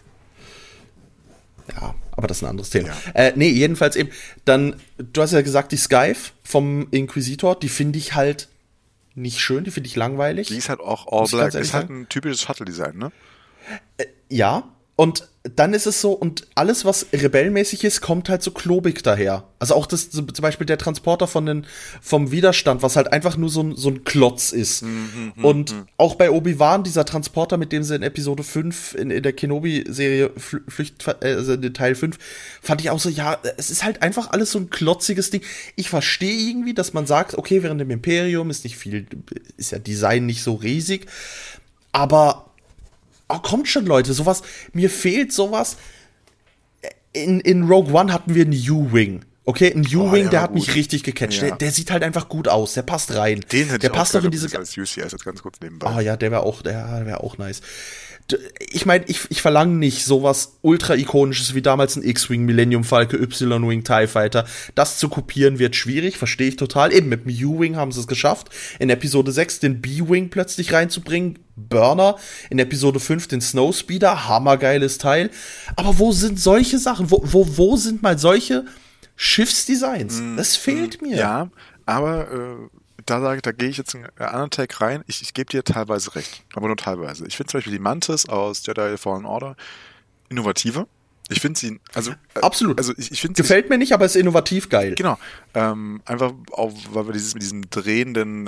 S1: Ja, aber das ist ein anderes Thema.
S2: Ja.
S1: Nee, jedenfalls eben, dann, du hast ja gesagt, die Scythe vom Inquisitor, die finde ich halt nicht schön, die finde ich langweilig.
S2: Die ist halt auch all
S1: Muss ich
S2: black.
S1: ganz ehrlich
S2: Ist halt
S1: sagen.
S2: ein typisches Shuttle-Design, ne?
S1: Ja, und dann ist es so, und alles, was rebellmäßig ist, kommt halt so klobig daher. Also auch das, zum Beispiel der Transporter vom Widerstand, was halt einfach nur so ein Klotz ist. Und auch bei Obi-Wan, dieser Transporter, mit dem sie in Episode 5 in der Kenobi-Serie also in Teil 5, fand ich auch so, ja, es ist halt einfach alles so ein klotziges Ding. Ich verstehe irgendwie, dass man sagt, okay, während dem Imperium ist nicht viel, ist ja Design nicht so riesig, aber oh, kommt schon, Leute, sowas, mir fehlt sowas. In Rogue One hatten wir einen U-Wing. Okay, ein U-Wing, der
S2: war
S1: hat mich
S2: gut.
S1: richtig gecatcht.
S2: Ja.
S1: Der sieht halt einfach gut aus, der passt rein.
S2: Den hätte
S1: der
S2: ich auch
S1: passt doch in
S2: gerne
S1: diese.
S2: als UCS jetzt ganz kurz nebenbei.
S1: Oh ja, der wäre auch nice. Ich meine, ich verlange nicht sowas ultra-ikonisches wie damals ein X-Wing, Millennium Falcon, Y-Wing, TIE Fighter. Das zu kopieren wird schwierig, verstehe ich total. Eben mit dem U-Wing haben sie es geschafft. In Episode 6 den B-Wing plötzlich reinzubringen. Burner. In Episode 5 den Snowspeeder. Hammergeiles Teil. Aber wo sind solche Sachen? Wo sind mal solche Schiffsdesigns? Das fehlt mir.
S2: Ja, aber da gehe ich jetzt einen anderen Tag rein. Ich gebe dir teilweise recht, aber nur teilweise. Ich finde zum Beispiel die Mantis aus Jedi Fallen Order innovativer. Ich finde sie,
S1: Absolut.
S2: Also ich finde
S1: Gefällt mir nicht, aber ist innovativ geil.
S2: Genau. Einfach auch, weil wir mit diesem drehenden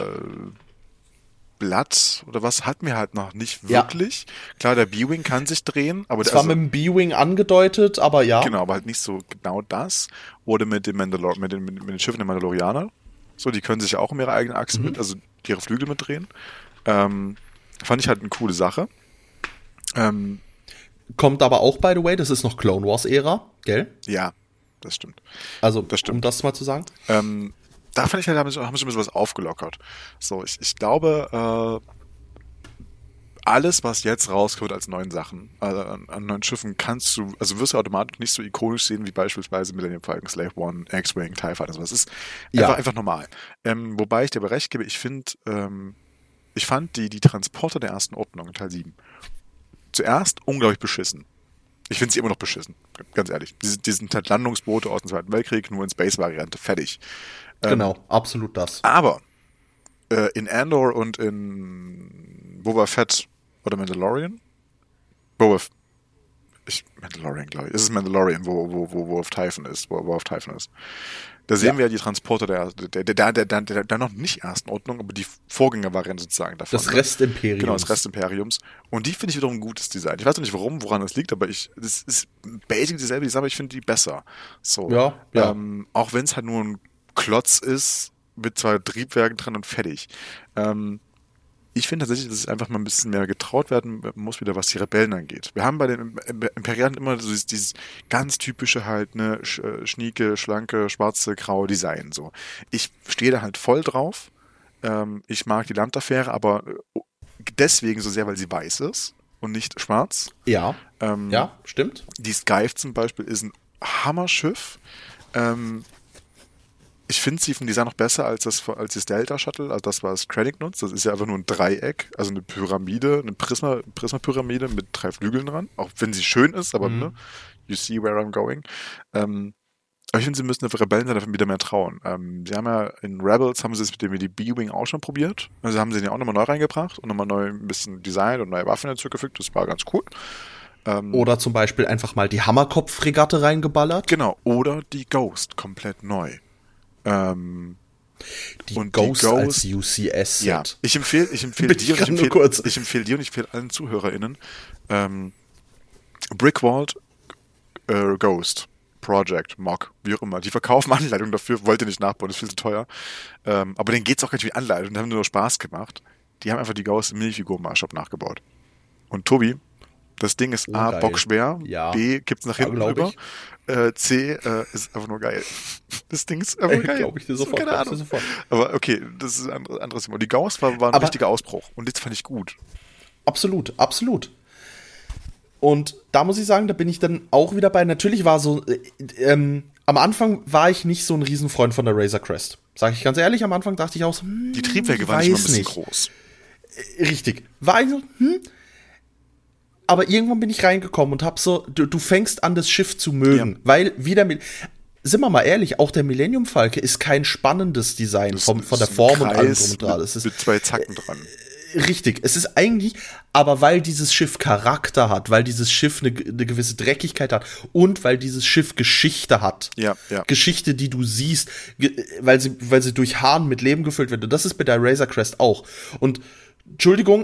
S2: Blatt oder was hatten wir halt noch nicht wirklich. Ja. Klar, der B-Wing kann sich drehen, aber
S1: zwar mit dem B-Wing angedeutet, aber ja.
S2: Genau, aber halt nicht so genau das. Oder mit den mit den Schiffen der Mandalorianer. So, die können sich ja auch um ihre eigene Achse also ihre Flügel mitdrehen. Fand ich halt eine coole Sache.
S1: Kommt aber auch, by the way, das ist noch Clone Wars-Ära, gell?
S2: Ja, das stimmt.
S1: Also,
S2: das stimmt.
S1: Um das mal zu sagen.
S2: Da fand ich halt, haben sie ein bisschen was aufgelockert. So, ich glaube, alles, was jetzt rauskommt als neuen Sachen, an neuen Schiffen, wirst du automatisch nicht so ikonisch sehen, wie beispielsweise Millennium Falcon, Slave One, X-Wing, TIE Fighter. Das ist einfach normal. Wobei ich dir aber recht gebe, ich fand die Transporter der ersten Ordnung in Teil 7 zuerst unglaublich beschissen. Ich finde sie immer noch beschissen, ganz ehrlich. Die sind halt Landungsboote aus dem Zweiten Weltkrieg, nur in Space-Variante, fertig.
S1: Genau, absolut das.
S2: Aber in Andor und in Boba Fett oder Mandalorian? Mandalorian, glaube ich. Es ist Mandalorian, wo auf Typhon ist. Wo auf Typhon ist. Da sehen wir ja die Transporter der noch nicht ersten Ordnung, aber die Vorgängervariante sozusagen davon.
S1: Das Restimperiums.
S2: Genau, das Restimperiums. Und die finde ich wiederum ein gutes Design. Ich weiß noch nicht woran das liegt, aber das ist basically dieselbe Design, aber ich finde die besser. So.
S1: Ja.
S2: Auch wenn es halt nur ein Klotz ist, mit 2 Triebwerken dran und fertig. Ich finde tatsächlich, dass es einfach mal ein bisschen mehr getraut werden muss, wieder was die Rebellen angeht. Wir haben bei den Imperialen immer so dieses ganz typische halt, ne, schnieke, schlanke, schwarze, graue Design, so. Ich stehe da halt voll drauf. Ich mag die Landaffäre, aber deswegen so sehr, weil sie weiß ist und nicht schwarz.
S1: Ja, ja, stimmt.
S2: Die Scythe zum Beispiel ist ein Hammerschiff. Ich finde sie vom Design noch besser als das Delta Shuttle, also das, was Krennic nutzt. Das ist ja einfach nur ein Dreieck, also eine Pyramide, eine Prisma-Pyramide mit 3 Flügeln dran. Auch wenn sie schön ist, aber ne, you see where I'm going. Aber ich finde, sie müssen der Rebellen dafür wieder mehr trauen. Sie haben ja in Rebels haben sie es mit dem die B-Wing auch schon probiert. Also haben sie den ja auch nochmal neu reingebracht und nochmal neu ein bisschen Design und neue Waffen hinzugefügt. Das war ganz cool.
S1: Oder zum Beispiel einfach mal die Hammerkopf-Fregatte reingeballert.
S2: Genau. Oder die Ghost komplett neu.
S1: Die Ghost als UCS-Set.
S2: Ja, ich empfehle dir und ich empfehle allen ZuhörerInnen Brickwald Ghost Project, Mock, wie auch immer. Die verkaufen Anleitungen dafür, wollte nicht nachbauen, ist viel zu teuer. Aber denen geht's auch gar nicht wie Anleitung, die haben nur Spaß gemacht. Die haben einfach die Ghost im Minifigur-Maßstab nachgebaut. Und Tobi, das Ding ist A,
S1: geil.
S2: bockschwer,
S1: Ja.
S2: B, gibt's nach hinten rüber, C, ist einfach nur geil. Das Ding ist einfach geil.
S1: Glaube ich dir sofort.
S2: Keine Ahnung. Aber okay, das ist ein anderes Thema. Die Ghost war ein richtiger Ausbruch und das fand ich gut.
S1: Absolut, absolut. Und da muss ich sagen, da bin ich dann auch wieder bei. Natürlich war so, am Anfang war ich nicht so ein Riesenfreund von der Razor Crest. Sag ich ganz ehrlich, am Anfang dachte ich auch so,
S2: die Triebwerke waren nicht mal ein bisschen groß.
S1: Richtig. War ich so, Aber irgendwann bin ich reingekommen und hab so, du fängst an, das Schiff zu mögen. Ja. Weil wieder sind wir mal ehrlich, auch der Millennium Falke ist kein spannendes Design von der Form und allem drum und dran.
S2: Mit 2 Zacken dran.
S1: Richtig, es ist eigentlich, aber weil dieses Schiff Charakter hat, weil dieses Schiff eine gewisse Dreckigkeit hat und weil dieses Schiff Geschichte hat.
S2: Ja.
S1: Geschichte, die du siehst, weil sie durch Hahn mit Leben gefüllt wird. Und das ist bei der Razor Crest auch. Und Entschuldigung,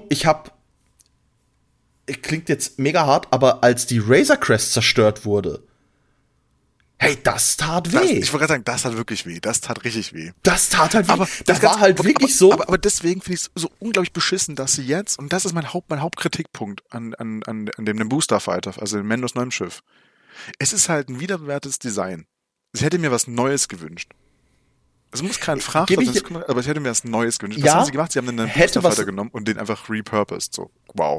S1: klingt jetzt mega hart, aber als die Razor Crest zerstört wurde, hey, das tat weh.
S2: Ich wollte gerade sagen, das tat wirklich weh. Das tat richtig weh.
S1: Das tat halt weh.
S2: Aber
S1: das war halt wirklich so.
S2: Aber deswegen finde ich es so unglaublich beschissen, dass sie jetzt, und das ist mein Hauptkritikpunkt an dem Booster Fighter, also dem Mendos neuem Schiff. Es ist halt ein wiederbewährtes Design. Ich hätte mir was Neues gewünscht. Es muss kein Frachter sein, aber ich hätte mir was Neues gewünscht. Was haben sie gemacht? Sie haben einen Booster Fighter genommen und den einfach repurposed. So, wow.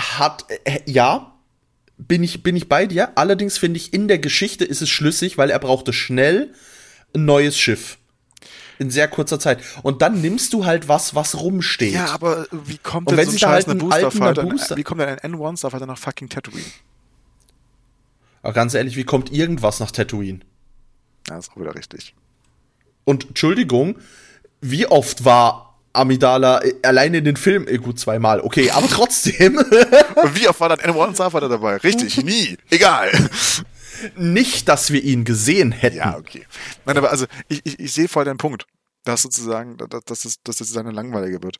S1: Bin ich bei dir. Allerdings finde ich, in der Geschichte ist es schlüssig, weil er brauchte schnell ein neues Schiff. In sehr kurzer Zeit. Und dann nimmst du halt was rumsteht.
S2: Ja, aber wie kommt denn so ein scheiß Booster? Wie kommt denn ein N1 Starfighter nach fucking Tatooine?
S1: Aber ganz ehrlich, wie kommt irgendwas nach Tatooine?
S2: Ja, ist auch wieder richtig.
S1: Und Entschuldigung, wie oft war Amidala alleine in den Film, gut, 2-mal, okay, aber trotzdem.
S2: Und wie oft war dann N1 Starfighter dabei? Richtig, nie. Egal.
S1: Nicht, dass wir ihn gesehen hätten.
S2: Ja, okay. Nein, aber also, ich sehe voll deinen Punkt, dass sozusagen, dass es sozusagen langweiliger wird.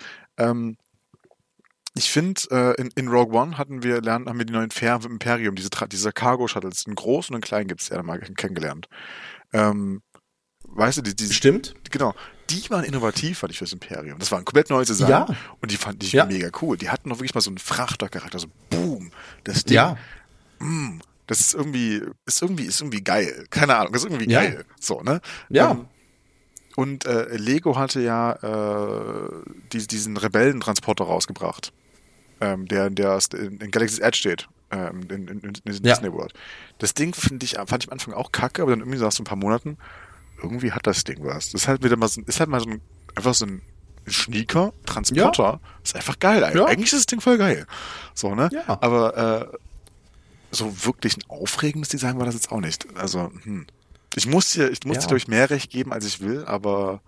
S2: Ich finde, in Rogue One haben wir die neuen Imperium, diese Cargo-Shuttles, einen großen und einen kleinen gibt's ja mal kennengelernt. Weißt du, die
S1: stimmt.
S2: Genau. Die waren innovativ, fand ich, fürs Imperium. Das war ein komplett neues Design.
S1: Ja.
S2: Und die fand ich mega cool. Die hatten noch wirklich mal so einen Frachtercharakter, so boom. Das Ding. Ja. Das ist irgendwie geil. Keine Ahnung, das ist irgendwie geil. So, ne?
S1: Ja.
S2: Und Lego hatte ja diesen Rebellentransporter rausgebracht. Der in Galaxy's Edge steht. In Disney World. Das Ding fand ich am Anfang auch kacke, aber dann irgendwie nach so ein paar Monaten, irgendwie hat das Ding was. Das ist halt wieder mal einfach so ein Schnieker, Transporter. Ja. Ist einfach geil eigentlich. Ja. Eigentlich ist das Ding voll geil. So, ne? Ja. Aber so wirklich ein aufregendes Design war das jetzt auch nicht. Also, ich muss dir glaube ich mehr Recht geben, als ich will, aber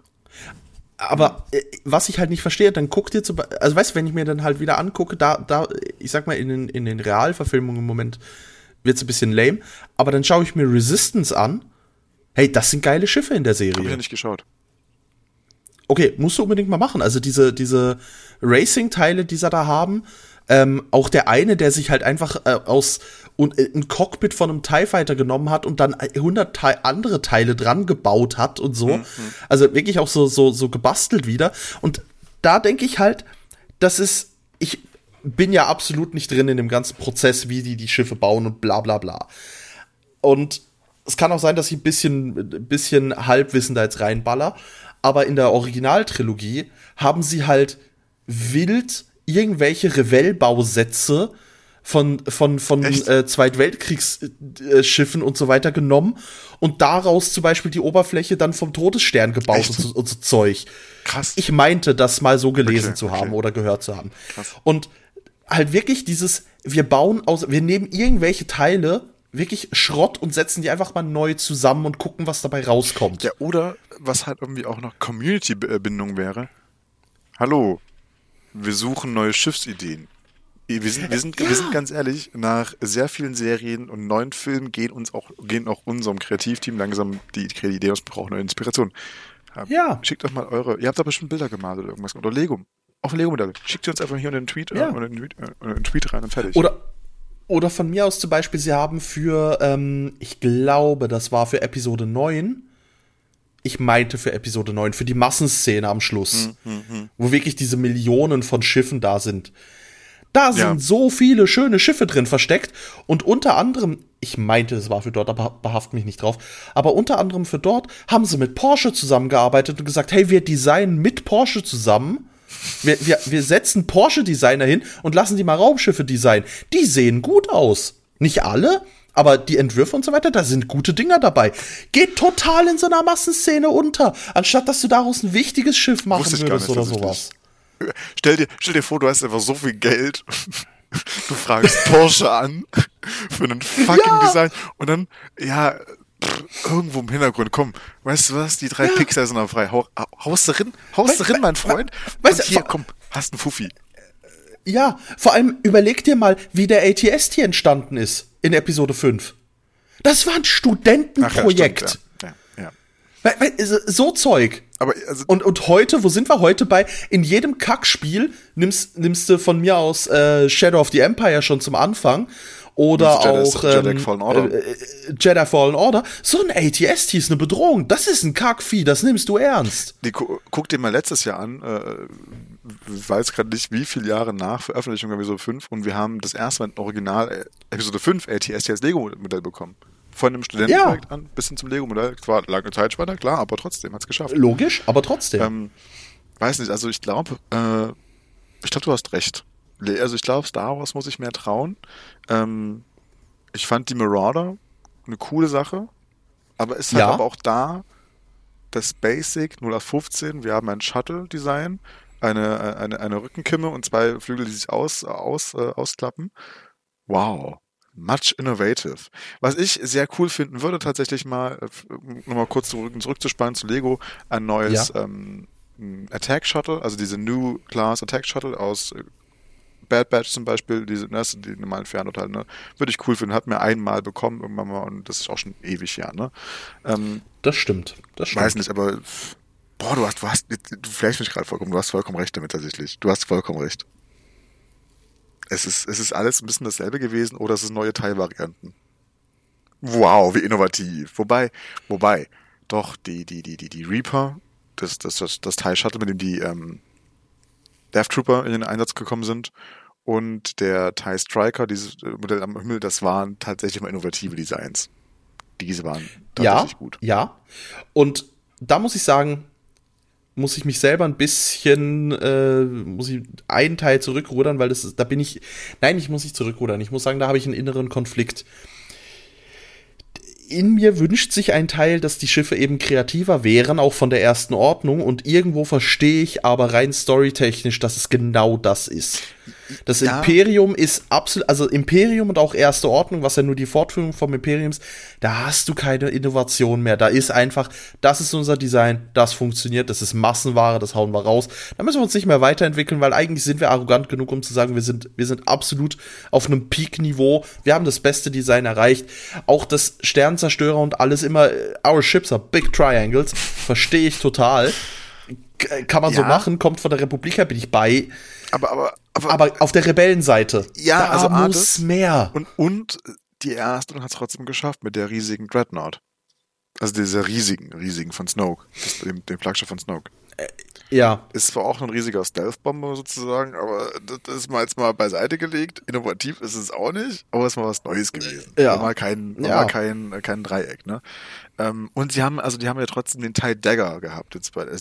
S1: was ich halt nicht verstehe, dann guck dir also weißt du, wenn ich mir dann halt wieder angucke, da ich sag mal, in den Realverfilmungen im Moment wird's ein bisschen lame, aber dann schaue ich mir Resistance an. Hey, das sind geile Schiffe in der Serie.
S2: Hab ich ja nicht geschaut.
S1: Okay, musst du unbedingt mal machen. Also diese Racing-Teile, die sie da haben, auch der eine, der sich halt einfach ein Cockpit von einem TIE Fighter genommen hat und dann 100 andere Teile dran gebaut hat und so. Also wirklich auch so gebastelt wieder. Und da denke ich halt, ich bin ja absolut nicht drin in dem ganzen Prozess, wie die Schiffe bauen und bla bla bla. Und es kann auch sein, dass ich ein bisschen Halbwissen da jetzt reinballer, aber in der Originaltrilogie haben sie halt wild irgendwelche Revell-Bausätze von Zweitweltkriegsschiffen und so weiter genommen und daraus zum Beispiel die Oberfläche dann vom Todesstern gebaut und so Zeug.
S2: Krass.
S1: Ich meinte, das mal so gelesen zu haben oder gehört zu haben.
S2: Krass.
S1: Und halt wirklich wir nehmen irgendwelche Teile, wirklich Schrott und setzen die einfach mal neu zusammen und gucken, was dabei rauskommt.
S2: Ja, oder was halt irgendwie auch noch Community-Bindung wäre. Hallo, wir suchen neue Schiffsideen. Wir sind ganz ehrlich, nach sehr vielen Serien und neuen Filmen gehen auch unserem Kreativteam langsam die Ideen aus, brauchen neue Inspiration.
S1: Ja.
S2: Schickt doch mal ihr habt da bestimmt Bilder gemalt oder irgendwas. Oder Lego. Auch Lego-Modelle. Schickt sie uns einfach hier in den Tweet, in den Tweet rein und fertig.
S1: Oder von mir aus zum Beispiel, sie haben für, ich glaube, das war für Episode 9, für die Massenszene am Schluss, wo wirklich diese Millionen von Schiffen da sind. Da sind so viele schöne Schiffe drin versteckt und unter anderem, ich meinte, es war für dort, aber behaft mich nicht drauf, aber unter anderem für dort haben sie mit Porsche zusammengearbeitet und gesagt, hey, wir designen mit Porsche zusammen. Wir setzen Porsche-Designer hin und lassen die mal Raumschiffe designen. Die sehen gut aus. Nicht alle, aber die Entwürfe und so weiter, da sind gute Dinger dabei. Geht total in so einer Massenszene unter, anstatt dass du daraus ein wichtiges Schiff machen würdest oder sowas.
S2: Stell dir vor, du hast einfach so viel Geld. Du fragst Porsche an für einen fucking Design und dann, irgendwo im Hintergrund, komm, weißt du was, die 3 Pixel sind noch frei. Haust du rein, mein Freund. Und hier, komm, hast einen Fuffi.
S1: Ja, vor allem überleg dir mal, wie der ATST entstanden ist in Episode 5. Das war ein Studentenprojekt.
S2: Ach ja, stimmt, ja.
S1: So Zeug.
S2: Aber also
S1: und heute, wo sind wir heute bei? In jedem Kackspiel nimmst du von mir aus Shadow of the Empire schon zum Anfang. Oder auch
S2: Jedi Fallen Order.
S1: Jedi Fallen Order. So ein ATST ist eine Bedrohung. Das ist ein Kackvieh, das nimmst du ernst.
S2: Guck dir mal letztes Jahr an, ich weiß gerade nicht, wie viele Jahre nach Veröffentlichung Episode 5 und wir haben das erste Mal Original Episode 5 ATST als Lego-Modell bekommen. Von einem Studentenprojekt an bis hin zum Lego-Modell. Zwar lange Zeitspanne, klar, aber trotzdem hat es geschafft.
S1: Logisch, aber trotzdem.
S2: Weiß nicht, also ich glaube, du hast recht. Also ich glaube, Star Wars muss ich mehr trauen. Ich fand die Marauder eine coole Sache, aber es ist halt aber auch da das Basic 0815. Wir haben ein Shuttle-Design, eine Rückenkimme und 2 Flügel, die sich ausklappen. Wow. Much innovative. Was ich sehr cool finden würde, tatsächlich mal, nochmal kurz zurückzuspannen zu Lego, ein neues Attack Shuttle, also diese New Class Attack Shuttle aus Bad Batch zum Beispiel, die normalen Fernurteile, ne? Würde ich cool finden. Hat mir einmal bekommen irgendwann mal und das ist auch schon ewig her, ne?
S1: Das stimmt.
S2: Weiß nicht, aber du flächst mich gerade vollkommen, du hast vollkommen recht damit tatsächlich. Du hast vollkommen recht. Es ist alles ein bisschen dasselbe gewesen oder es sind neue Teilvarianten. Wow, wie innovativ. Wobei, doch, die Reaper, das Teil-Shuttle, mit dem die Death Trooper in den Einsatz gekommen sind und der TIE Striker, dieses Modell am Himmel, das waren tatsächlich mal innovative Designs. Diese waren tatsächlich gut.
S1: Ja, und da muss ich sagen, muss ich mich selber ein bisschen, muss ich einen Teil zurückrudern, weil ich muss nicht zurückrudern. Ich muss sagen, da habe ich einen inneren Konflikt. In mir wünscht sich ein Teil, dass die Schiffe eben kreativer wären, auch von der ersten Ordnung. Und irgendwo verstehe ich aber rein storytechnisch, dass es genau das ist. Das Imperium ist absolut, also Imperium und auch Erste Ordnung, was ja nur die Fortführung vom Imperium ist, da hast du keine Innovation mehr. Da ist einfach, das ist unser Design, das funktioniert, das ist Massenware, das hauen wir raus. Da müssen wir uns nicht mehr weiterentwickeln, weil eigentlich sind wir arrogant genug, um zu sagen, wir sind absolut auf einem Peak-Niveau. Wir haben das beste Design erreicht. Auch das Sternenzerstörer und alles immer, our ships are big triangles, verstehe ich total. Kann man so machen, kommt von der Republik her, bin ich bei. Aber auf der Rebellenseite,
S2: ja,
S1: da
S2: also
S1: muss mehr.
S2: Und die erste hat es trotzdem geschafft mit der riesigen Dreadnought. Also dieser riesigen von Snoke, dem Flaggschiff von Snoke.
S1: Ja.
S2: Ist zwar auch ein riesiger Stealth-Bomber sozusagen, aber das ist mal jetzt mal beiseite gelegt. Innovativ ist es auch nicht, aber es ist mal was Neues gewesen.
S1: Ja.
S2: War mal kein Dreieck, ne? Und die haben ja trotzdem den TIE Dagger gehabt, jetzt also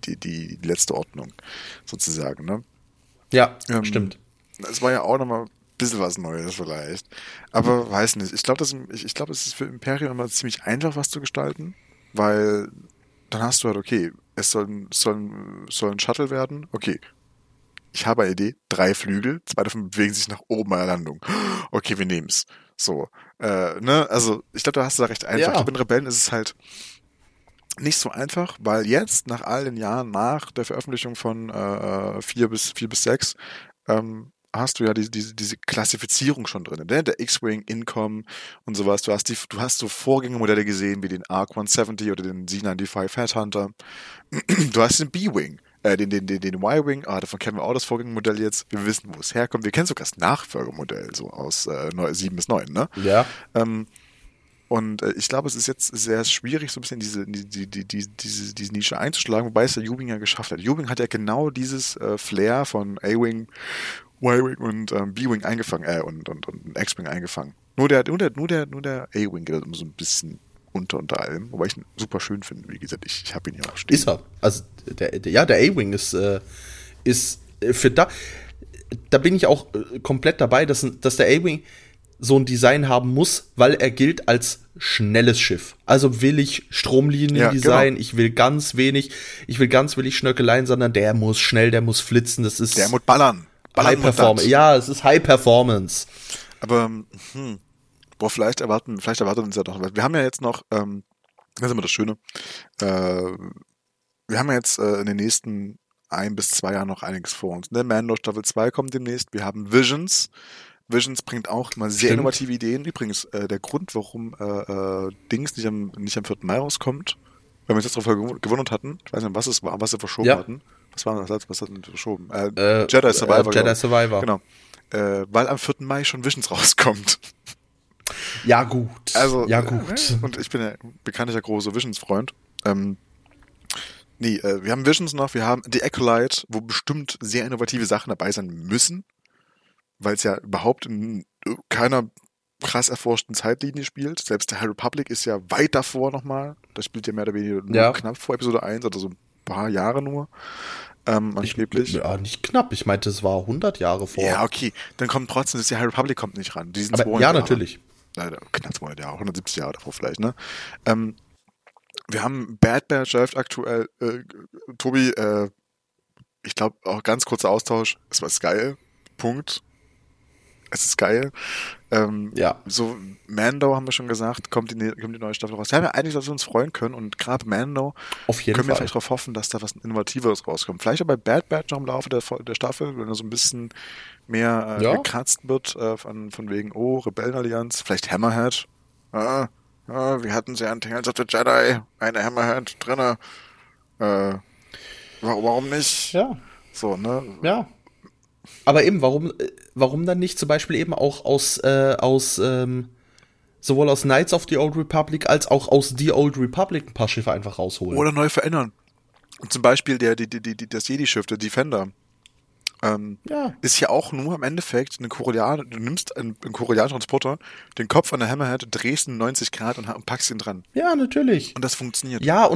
S2: die letzte Ordnung, sozusagen, ne?
S1: Ja, stimmt.
S2: Es war ja auch nochmal bisschen was Neues vielleicht. Aber weiß nicht. Ich glaube, es ist für Imperium immer ziemlich einfach, was zu gestalten, weil dann hast du halt, okay, soll ein Shuttle werden. Okay, ich habe eine Idee. 3 Flügel, 2 davon bewegen sich nach oben bei der Landung. Okay, wir nehmen's. So, ne? Also, ich glaube, da hast du da recht einfach. Ich
S1: Ja,
S2: glaube, in Rebellen ist es halt nicht so einfach, weil jetzt, nach all den Jahren nach der Veröffentlichung von 4 bis 6, hast du ja diese Klassifizierung schon drin, ne? Der X-Wing, Incom und sowas. Du hast so Vorgängermodelle gesehen, wie den ARC 170 oder den Z95 Headhunter. Du hast den B-Wing, den Y-Wing, davon kennen wir auch das Vorgängermodell jetzt. Wir wissen, wo es herkommt. Wir kennen sogar das Nachfolgemodell, so aus 7 bis 9, ne?
S1: ja.
S2: Ähm, und ich glaube, es ist jetzt sehr schwierig, so ein bisschen diese Nische einzuschlagen, wobei es der Ewing ja geschafft hat. Ewing hat ja genau dieses Flair von A-Wing, Y-Wing und B-Wing eingefangen, und X-Wing eingefangen. Nur der A-Wing geht immer so ein bisschen unter allem, wobei ich ihn super schön finde. Wie gesagt, ich habe ihn ja auch stehen.
S1: Ist er. Also der A-Wing ist für da bin ich auch komplett dabei, dass der A-Wing so ein Design haben muss, weil er gilt als schnelles Schiff. Also will ich Stromlinien-Design,
S2: genau.
S1: ich will ganz wenig Schnörkeleien, sondern der muss schnell, der muss flitzen, das ist
S2: Der muss ballern.
S1: High Performance. Ja, es ist High Performance.
S2: Aber, vielleicht erwarten uns ja doch, weil wir haben ja jetzt noch, das ist immer das Schöne, wir haben ja jetzt in den nächsten 1 bis 2 Jahren noch einiges vor uns. Ne? Mando Staffel 2 kommt demnächst, wir haben Visions. Visions bringt auch mal sehr
S1: Stimmt.
S2: innovative Ideen. Übrigens, der Grund, warum Dings nicht am 4. Mai rauskommt, weil wir uns jetzt darauf gewundert hatten, ich weiß nicht, was es war, was sie verschoben hatten. Was war das? Was hat denn verschoben? Jedi Survivor.
S1: Jedi Survivor.
S2: Genau. Weil am 4. Mai schon Visions rauskommt.
S1: Ja, gut.
S2: Also,
S1: ja, gut.
S2: Und ich bin ja bekanntlicher großer Visions-Freund. Wir haben Visions noch, wir haben The Acolyte, wo bestimmt sehr innovative Sachen dabei sein müssen, weil es ja überhaupt in keiner krass erforschten Zeitlinie spielt. Selbst der High Republic ist ja weit davor nochmal. Das spielt ja mehr oder weniger nur knapp vor Episode 1 oder so ein paar Jahre nur. Angeblich.
S1: Ja, nicht knapp. Ich meinte, es war 100 Jahre vor.
S2: Ja, okay. Dann kommt trotzdem, die High Republic kommt nicht ran. Die sind
S1: Aber
S2: 200
S1: ja,
S2: Jahre.
S1: natürlich.
S2: Knapp 200 Jahre, 170 Jahre davor vielleicht, ne? Wir haben Bad Batch läuft aktuell. Tobi, ich glaube, auch ganz kurzer Austausch. Es war geil. Punkt. Es ist geil.
S1: Ja.
S2: So, Mando haben wir schon gesagt, kommt die neue Staffel raus. Wir haben ja eigentlich, dass wir uns freuen können und gerade Mando
S1: Auf jeden
S2: können wir
S1: Fall.
S2: vielleicht darauf hoffen, dass da was Innovativeres rauskommt. Vielleicht auch bei Bad Batch noch im Laufe der Staffel, wenn er so ein bisschen mehr gekratzt wird von wegen, Rebellenallianz, vielleicht Hammerhead. Wir hatten sie an Tales of the Jedi, eine Hammerhead drinne. Warum nicht?
S1: Ja.
S2: So, ne?
S1: Ja. Aber eben, warum dann nicht zum Beispiel eben auch sowohl aus Knights of the Old Republic als auch aus The Old Republic ein paar Schiffe einfach rausholen?
S2: Oder neu verändern. Und zum Beispiel das Jedi-Schiff, der Defender, ist ja auch nur im Endeffekt du nimmst einen Corellian-Transporter, den Kopf an der Hammerhead, drehst ihn 90 Grad und packst ihn dran.
S1: Ja, natürlich.
S2: Und das funktioniert.
S1: Ja,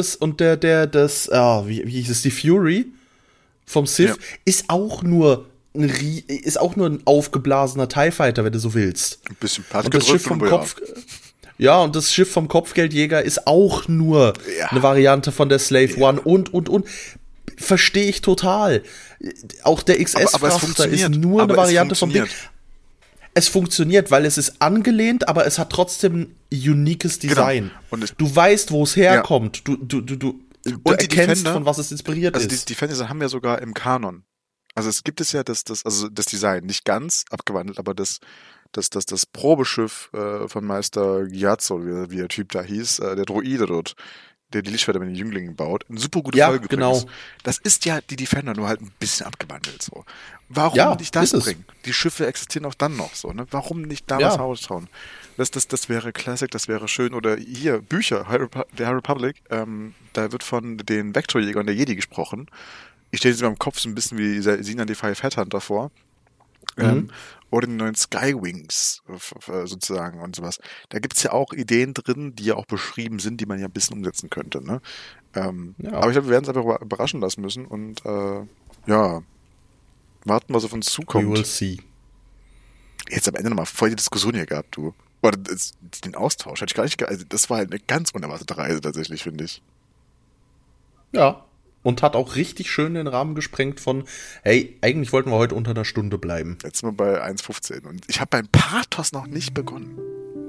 S1: wie hieß es, die Fury vom Sith ist auch nur ein aufgeblasener TIE Fighter, wenn du so willst.
S2: Ein bisschen Platz
S1: und das Schiff vom Kopf. Ja, und das Schiff vom Kopfgeldjäger ist auch nur eine Variante von der Slave One und. Verstehe ich total. Auch der XS-Frachter ist nur eine Variante vom Ding. Es funktioniert, weil es ist angelehnt, aber es hat trotzdem ein uniques Design. Genau. Du weißt, wo es herkommt. Du erkennst,
S2: Defender,
S1: von was es inspiriert ist.
S2: Also die Defender haben wir sogar im Kanon. Also es gibt es ja das Design, nicht ganz abgewandelt, aber das Probeschiff von Meister Gyatso, wie der Typ da hieß, der Droide dort, der die Lichtschwerter mit den Jünglingen baut. Eine super gute Folge übrigens. Genau. Das ist ja die Defender, nur halt ein bisschen abgewandelt so. Warum nicht das bringen? Die Schiffe existieren auch dann noch so, ne? Warum nicht da was raushauen? Das wäre Classic, das wäre schön. Oder hier, Bücher, der High Republic, da wird von den Vektorjägern der Jedi gesprochen. Ich stelle sie mir im Kopf so ein bisschen wie Z95 Headhunter vor. Oder die neuen Skywings sozusagen und sowas. Da gibt's ja auch Ideen drin, die ja auch beschrieben sind, die man ja ein bisschen umsetzen könnte. Ne? Aber ich glaube, wir werden es einfach überraschen lassen müssen und warten, was auf uns zukommt.
S1: We will see.
S2: Jetzt am Ende nochmal voll die Diskussion hier gehabt, du. Oder den Austausch hatte ich gar nicht, also das war halt eine ganz unerwartete Reise tatsächlich, finde ich.
S1: Ja. Und hat auch richtig schön den Rahmen gesprengt von, hey, eigentlich wollten wir heute unter einer Stunde bleiben.
S2: Jetzt sind wir bei 1,15 und ich habe beim Pathos noch nicht begonnen.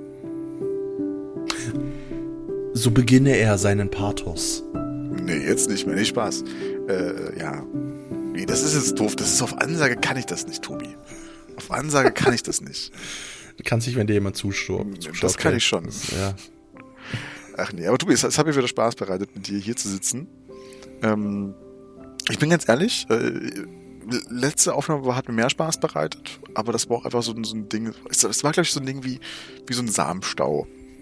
S1: So beginne er seinen Pathos.
S2: Nee, jetzt nicht mehr, nicht Spaß. Ja. Nee, das ist jetzt doof, das ist auf Ansage kann ich das nicht, Tobi. Auf Ansage kann ich das nicht.
S1: Du kannst nicht, wenn dir jemand zuschaut.
S2: Das kann ich schon.
S1: Ja.
S2: Ach nee, aber Tobi, es hat mir wieder Spaß bereitet, mit dir hier zu sitzen. Ich bin ganz ehrlich, letzte Aufnahme hat mir mehr Spaß bereitet, aber das war auch einfach so ein Ding, es war glaube ich so ein Ding wie so ein Samenstau.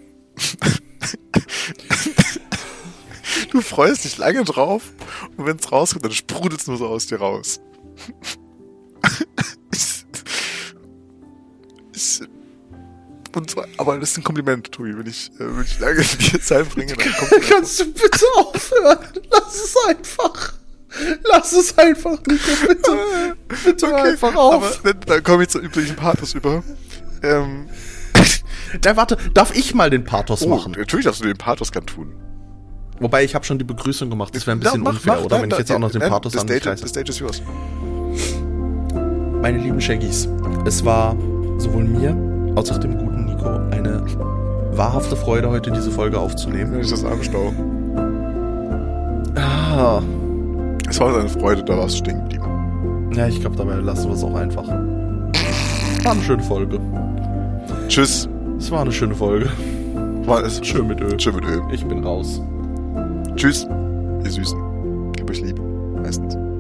S2: Du freust dich lange drauf und wenn es rauskommt, dann sprudelt es nur so aus dir raus. Aber das ist ein Kompliment, Tobi, wenn ich lange mit dir Zeit bringe, dann kommt
S1: Kannst du bitte aufhören? Lass es einfach, Nico, bitte. Bitte
S2: okay,
S1: einfach auf.
S2: Aber dann komme ich zur üblichen Pathos über.
S1: Na, warte, darf ich mal den Pathos machen?
S2: Natürlich darfst du den Pathos gern tun.
S1: Wobei, ich habe schon die Begrüßung gemacht, das wäre ein bisschen unfair, oder? Wenn ich jetzt auch noch den Pathos anreiße.
S2: The stage is yours.
S1: Meine lieben Shaggies, es war sowohl mir als auch dem guten Nico eine wahrhafte Freude, heute diese Folge aufzunehmen.
S2: Ja, ist das Samenstau.
S1: Ah.
S2: Es war eine Freude, da war es stehen geblieben.
S1: Ja, ich glaube, dabei lassen wir es auch einfach. War eine schöne Folge.
S2: Tschüss.
S1: Es war eine schöne Folge.
S2: War es.
S1: Schön mit Öl.
S2: Schön mit Öl.
S1: Ich bin raus.
S2: Tschüss, ihr Süßen. Gib euch lieb. Meistens.